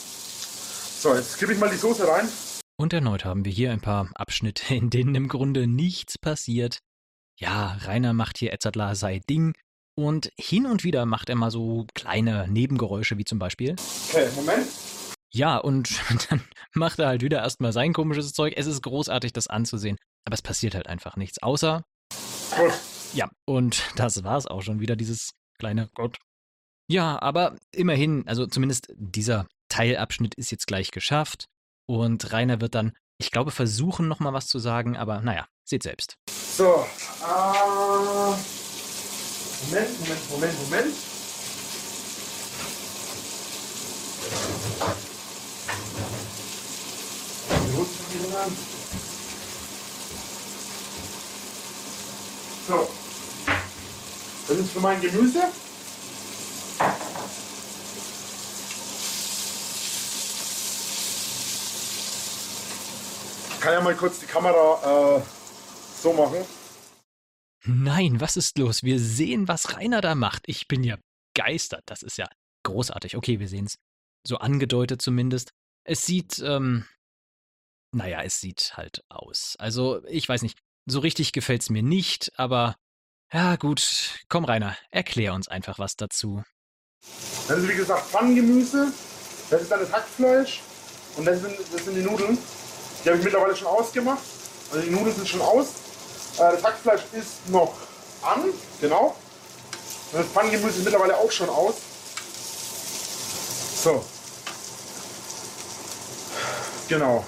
so, jetzt gebe ich mal die Soße rein. Und erneut haben wir hier ein paar Abschnitte, in denen im Grunde nichts passiert. Ja, Rainer macht hier Edzardler sei Ding. Und hin und wieder macht er mal so kleine Nebengeräusche, wie zum Beispiel. Okay, Moment. Ja, und dann macht er halt wieder erstmal sein komisches Zeug. Es ist großartig, das anzusehen. Aber es passiert halt einfach nichts. Außer. Gut. Ja, und das war's auch schon wieder, dieses kleine Gott. Ja, aber immerhin, also zumindest dieser Teilabschnitt ist jetzt gleich geschafft. Und Rainer wird dann, ich glaube, versuchen, nochmal was zu sagen. Aber naja, seht selbst. So, Moment. So, das ist für mein Gemüse. Ich kann ja mal kurz die Kamera so machen. Nein, was ist los? Wir sehen, was Rainer da macht. Ich bin ja begeistert. Das ist ja großartig. Okay, wir sehen es. So angedeutet zumindest. Es sieht, es sieht halt aus. Also, ich weiß nicht. So richtig gefällt's mir nicht, aber ja gut. Komm, Rainer, erklär uns einfach was dazu. Das ist wie gesagt Pfannengemüse. Das ist dann das Hackfleisch. Und das sind die Nudeln. Die habe ich mittlerweile schon ausgemacht. Also die Nudeln sind schon aus. Das Hackfleisch ist noch an, genau. Und das Pfannengemüse ist mittlerweile auch schon aus. So. Genau.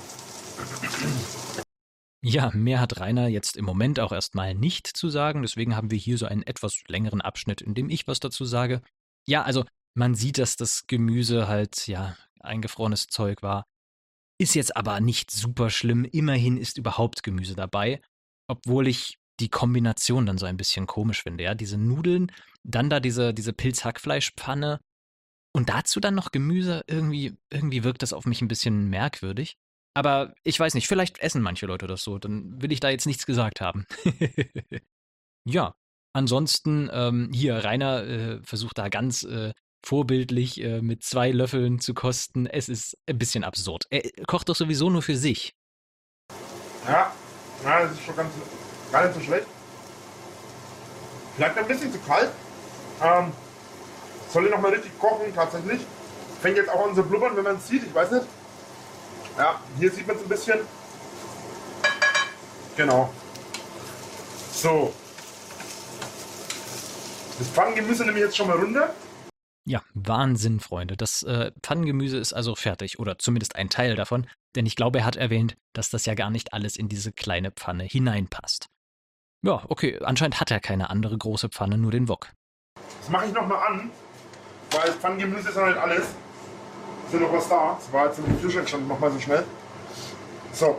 Ja, mehr hat Rainer jetzt im Moment auch erstmal nicht zu sagen. Deswegen haben wir hier so einen etwas längeren Abschnitt, in dem ich was dazu sage. Ja, also man sieht, dass das Gemüse halt, eingefrorenes Zeug war. Ist jetzt aber nicht super schlimm. Immerhin ist überhaupt Gemüse dabei. Obwohl ich die Kombination dann so ein bisschen komisch finde, ja. Diese Nudeln, dann da diese Pilz-Hackfleischpfanne und dazu dann noch Gemüse. Irgendwie wirkt das auf mich ein bisschen merkwürdig. Aber ich weiß nicht, vielleicht essen manche Leute das so. Dann will ich da jetzt nichts gesagt haben. Ja, Ansonsten, hier, Rainer versucht da ganz vorbildlich mit 2 Löffeln zu kosten. Es ist ein bisschen absurd. Er kocht doch sowieso nur für sich. Ja, das ist schon gar nicht so schlecht. Vielleicht ein bisschen zu kalt. Soll ich noch mal richtig kochen, tatsächlich. Fängt jetzt auch an zu blubbern, wenn man es sieht, ich weiß nicht. Ja, hier sieht man es ein bisschen. Genau. So. Das Pfannengemüse nehme ich jetzt schon mal runter. Ja, Wahnsinn, Freunde. Das Pfannengemüse ist also fertig, oder zumindest ein Teil davon, denn ich glaube, er hat erwähnt, dass das ja gar nicht alles in diese kleine Pfanne hineinpasst. Ja, okay, anscheinend hat er keine andere große Pfanne, nur den Wok. Das mache ich nochmal an, weil Pfannengemüse ist noch nicht alles. Ist ja noch was da. Das war jetzt im Kühlschrank schon nochmal so schnell. So.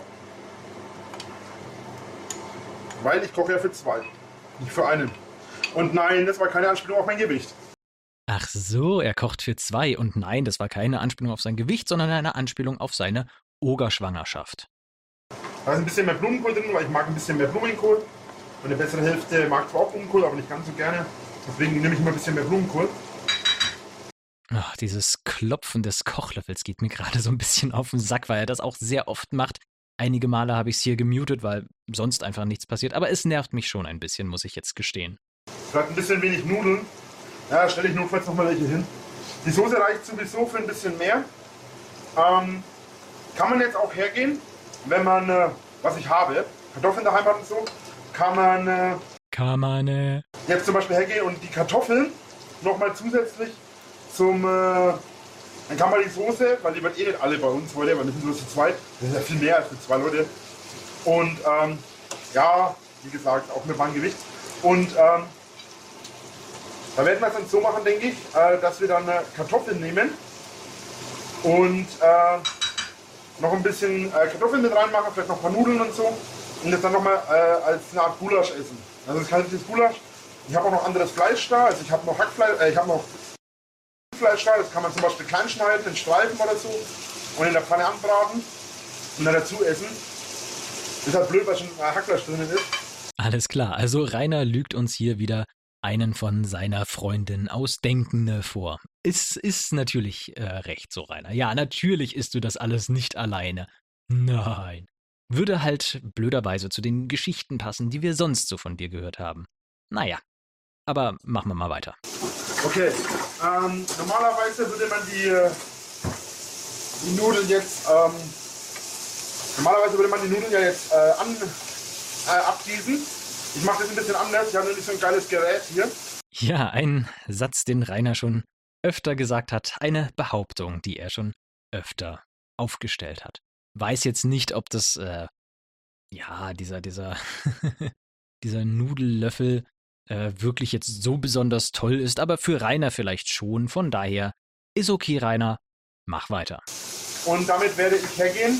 Weil ich koche ja für 2, nicht für einen. Und nein, das war keine Anspielung auf mein Gewicht. Ach so, er kocht für 2 und nein, das war keine Anspielung auf sein Gewicht, sondern eine Anspielung auf seine Ogerschwangerschaft. Da ist ein bisschen mehr Blumenkohl drin, weil ich mag ein bisschen mehr Blumenkohl. Meine bessere Hälfte mag zwar auch Blumenkohl, aber nicht ganz so gerne. Deswegen nehme ich immer ein bisschen mehr Blumenkohl. Ach, dieses Klopfen des Kochlöffels geht mir gerade so ein bisschen auf den Sack, weil er das auch sehr oft macht. Einige Male habe ich es hier gemutet, weil sonst einfach nichts passiert. Aber es nervt mich schon ein bisschen, muss ich jetzt gestehen. Vielleicht ein bisschen wenig Nudeln. Ja, stelle ich notfalls nochmal welche hin. Die Soße reicht sowieso für ein bisschen mehr. Kann man jetzt auch hergehen, wenn man, was ich habe, Kartoffeln daheim hat und so, kann man jetzt zum Beispiel hergehen und die Kartoffeln nochmal zusätzlich dann kann man die Soße, weil die wird eh nicht alle bei uns heute, weil wir sind nur zu zweit, das ist ja viel mehr als für 2 Leute. Und ja, wie gesagt, auch mit meinem Gewicht. Und da werden wir es dann so machen, denke ich, dass wir dann Kartoffeln nehmen und noch ein bisschen Kartoffeln mit reinmachen, vielleicht noch ein paar Nudeln und so. Und das dann nochmal als eine Art Gulasch essen. Also das kaltes Gulasch. Ich habe auch noch anderes Fleisch da, also ich habe noch Hackfleisch, ich habe noch Fleisch da, das kann man zum Beispiel klein schneiden, in Streifen oder so und in der Pfanne anbraten und dann dazu essen. Ist halt blöd, weil schon Hackfleisch drin ist. Alles klar, also Rainer lügt uns hier wieder einen von seiner Freundin aus Denkende vor. Es ist natürlich recht so, Rainer. Ja, natürlich isst du das alles nicht alleine. Nein. Würde halt blöderweise zu den Geschichten passen, die wir sonst so von dir gehört haben. Naja, aber machen wir mal weiter. Okay, normalerweise würde man die Nudeln jetzt, ja jetzt abgießen. Ich mache das ein bisschen anders, ich habe nämlich so ein geiles Gerät hier. Ja, ein Satz, den Rainer schon öfter gesagt hat, eine Behauptung, die er schon öfter aufgestellt hat. Weiß jetzt nicht, ob das, dieser dieser Nudellöffel wirklich jetzt so besonders toll ist, aber für Rainer vielleicht schon. Von daher ist okay, Rainer, mach weiter. Und damit werde ich hergehen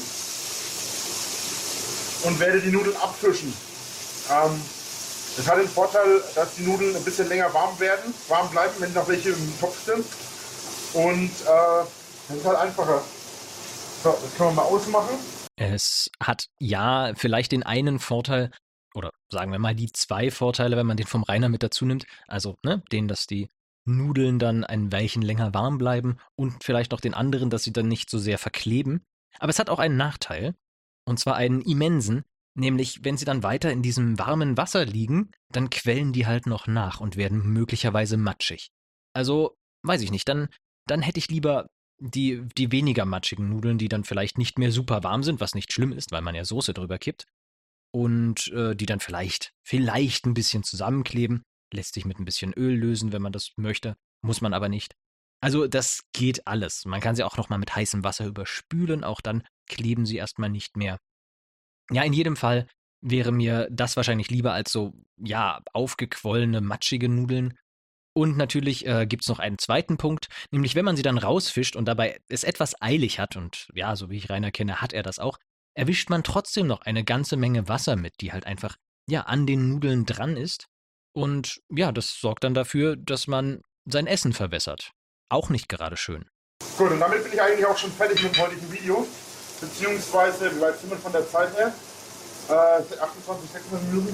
und werde die Nudeln abfischen. Das hat den Vorteil, dass die Nudeln ein bisschen länger warm bleiben, wenn noch welche im Topf sind. Und das ist halt einfacher. So, das können wir mal ausmachen. Es hat ja vielleicht den einen Vorteil, oder sagen wir mal die 2 Vorteile, wenn man den vom Rainer mit dazu nimmt. Also, dass die Nudeln dann ein Weilchen länger warm bleiben und vielleicht noch den anderen, dass sie dann nicht so sehr verkleben. Aber es hat auch einen Nachteil, und zwar einen immensen, nämlich wenn sie dann weiter in diesem warmen Wasser liegen, dann quellen die halt noch nach und werden möglicherweise matschig. Also, weiß ich nicht, dann hätte ich lieber die weniger matschigen Nudeln, die dann vielleicht nicht mehr super warm sind, was nicht schlimm ist, weil man ja Soße drüber kippt. Und die dann vielleicht ein bisschen zusammenkleben. Lässt sich mit ein bisschen Öl lösen, wenn man das möchte. Muss man aber nicht. Also das geht alles. Man kann sie auch nochmal mit heißem Wasser überspülen. Auch dann kleben sie erstmal nicht mehr. Ja, in jedem Fall wäre mir das wahrscheinlich lieber als so, ja, aufgequollene, matschige Nudeln. Und natürlich gibt es noch einen zweiten Punkt, nämlich wenn man sie dann rausfischt und dabei es etwas eilig hat, und ja, so wie ich Rainer kenne, hat er das auch, erwischt man trotzdem noch eine ganze Menge Wasser mit, die halt einfach, ja, an den Nudeln dran ist. Und ja, das sorgt dann dafür, dass man sein Essen verwässert. Auch nicht gerade schön. Gut, und damit bin ich eigentlich auch schon fertig mit dem heutigen Video. Beziehungsweise, wie weit sind wir von der Zeit her? 28, 26 Minuten.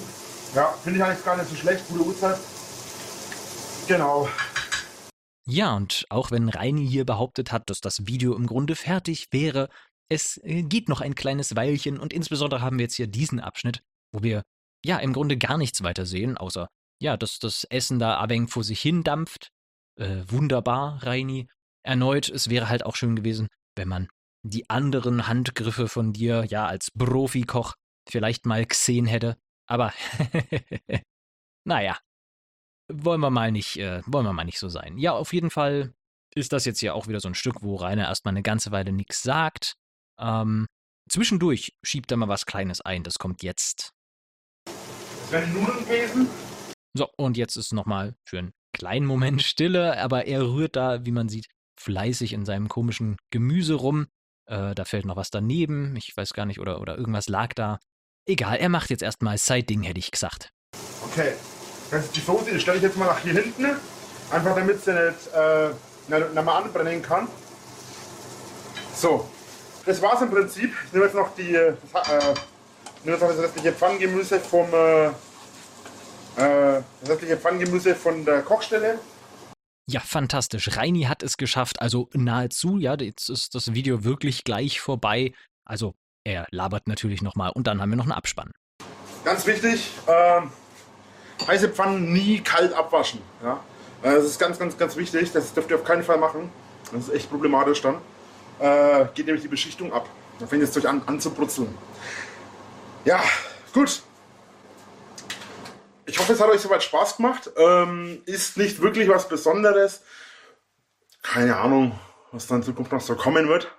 Ja, finde ich eigentlich gar nicht so schlecht. Gute Uhrzeit. Genau. Ja, und auch wenn Reini hier behauptet hat, dass das Video im Grunde fertig wäre, es geht noch ein kleines Weilchen und insbesondere haben wir jetzt hier diesen Abschnitt, wo wir ja im Grunde gar nichts weiter sehen, außer ja, dass das Essen da abhängig vor sich hin dampft. Wunderbar, Reini. Erneut, es wäre halt auch schön gewesen, wenn man die anderen Handgriffe von dir, ja, als Profikoch vielleicht mal gesehen hätte. Aber naja, wollen wir mal nicht so sein. Ja, auf jeden Fall ist das jetzt hier auch wieder so ein Stück, wo Rainer erstmal eine ganze Weile nichts sagt. Zwischendurch schiebt er mal was Kleines ein, das kommt jetzt. Das wären die Nudeln gewesen. So, und jetzt ist nochmal für einen kleinen Moment Stille, aber er rührt da, wie man sieht, fleißig in seinem komischen Gemüse rum. Da fällt noch was daneben, ich weiß gar nicht, oder irgendwas lag da. Egal, er macht jetzt erstmal sein Ding, hätte ich gesagt. Okay, das ist die Soße, die stelle ich jetzt mal nach hier hinten. Einfach damit sie nicht mal anbrennen kann. So, das war's im Prinzip. Ich nehme jetzt noch das restliche Pfannengemüse von der Kochstelle. Ja, fantastisch. Reini hat es geschafft, also nahezu, ja, jetzt ist das Video wirklich gleich vorbei. Also, er labert natürlich nochmal und dann haben wir noch einen Abspann. Ganz wichtig, heiße Pfannen nie kalt abwaschen. Ja? Das ist ganz, ganz, ganz wichtig, das dürft ihr auf keinen Fall machen. Das ist echt problematisch dann. Geht nämlich die Beschichtung ab. Dann fängt das Zeug an zu brutzeln. Ja, gut. Ich hoffe, es hat euch soweit Spaß gemacht. Ist nicht wirklich was Besonderes. Keine Ahnung, was da in Zukunft noch so kommen wird.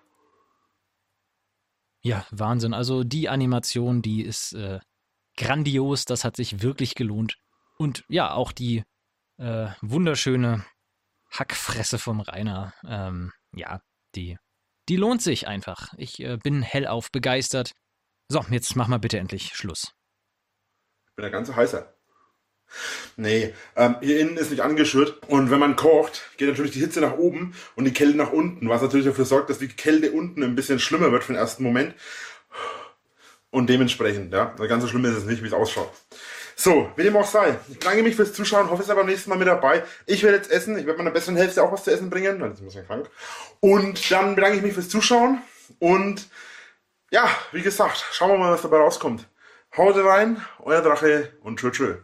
Ja, Wahnsinn. Also die Animation, die ist grandios. Das hat sich wirklich gelohnt. Und ja, auch die wunderschöne Hackfresse vom Rainer. Ja, die lohnt sich einfach. Ich bin hellauf begeistert. So, jetzt mach mal bitte endlich Schluss. Ich bin der ganze Heißer. Nee, hier innen ist nicht angeschürt und wenn man kocht, geht natürlich die Hitze nach oben und die Kälte nach unten, was natürlich dafür sorgt, dass die Kälte unten ein bisschen schlimmer wird für den ersten Moment und dementsprechend, ja, ganz so schlimm ist es nicht, wie es ausschaut. So, wie dem auch sei, ich bedanke mich fürs Zuschauen, hoffe, ihr seid beim nächsten Mal mit dabei. Ich werde jetzt essen, ich werde meiner besseren Hälfte auch was zu essen bringen, weil ich bin ein bisschen krank. Und dann bedanke ich mich fürs Zuschauen und ja, wie gesagt, schauen wir mal, was dabei rauskommt. Haut rein, euer Drache und tschö.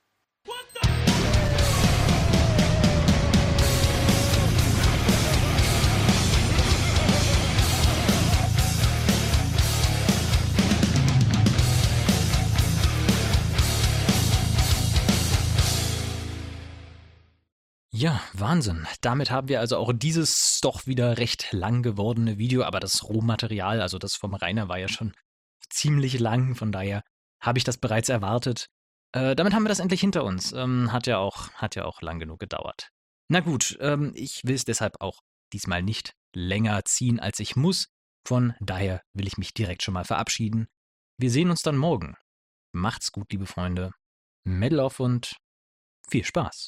Ja, Wahnsinn. Damit haben wir also auch dieses doch wieder recht lang gewordene Video, aber das Rohmaterial, also das vom Rainer, war ja schon ziemlich lang, von daher habe ich das bereits erwartet. Damit haben wir das endlich hinter uns. Hat ja auch lang genug gedauert. Na gut, ich will es deshalb auch diesmal nicht länger ziehen, als ich muss. Von daher will ich mich direkt schon mal verabschieden. Wir sehen uns dann morgen. Macht's gut, liebe Freunde. Medal auf und viel Spaß.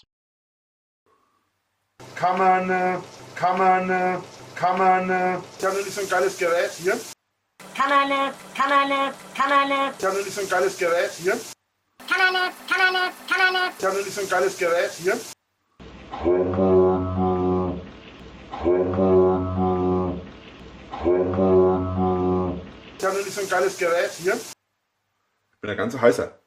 Kann man, ich habe nicht so ein geiles Gerät hier. Ich habe nicht so ein geiles Gerät hier. Ich habe nicht so ein geiles Gerät hier. Ich habe nicht so ein geiles Gerät hier. Ich bin der ganze Heißer.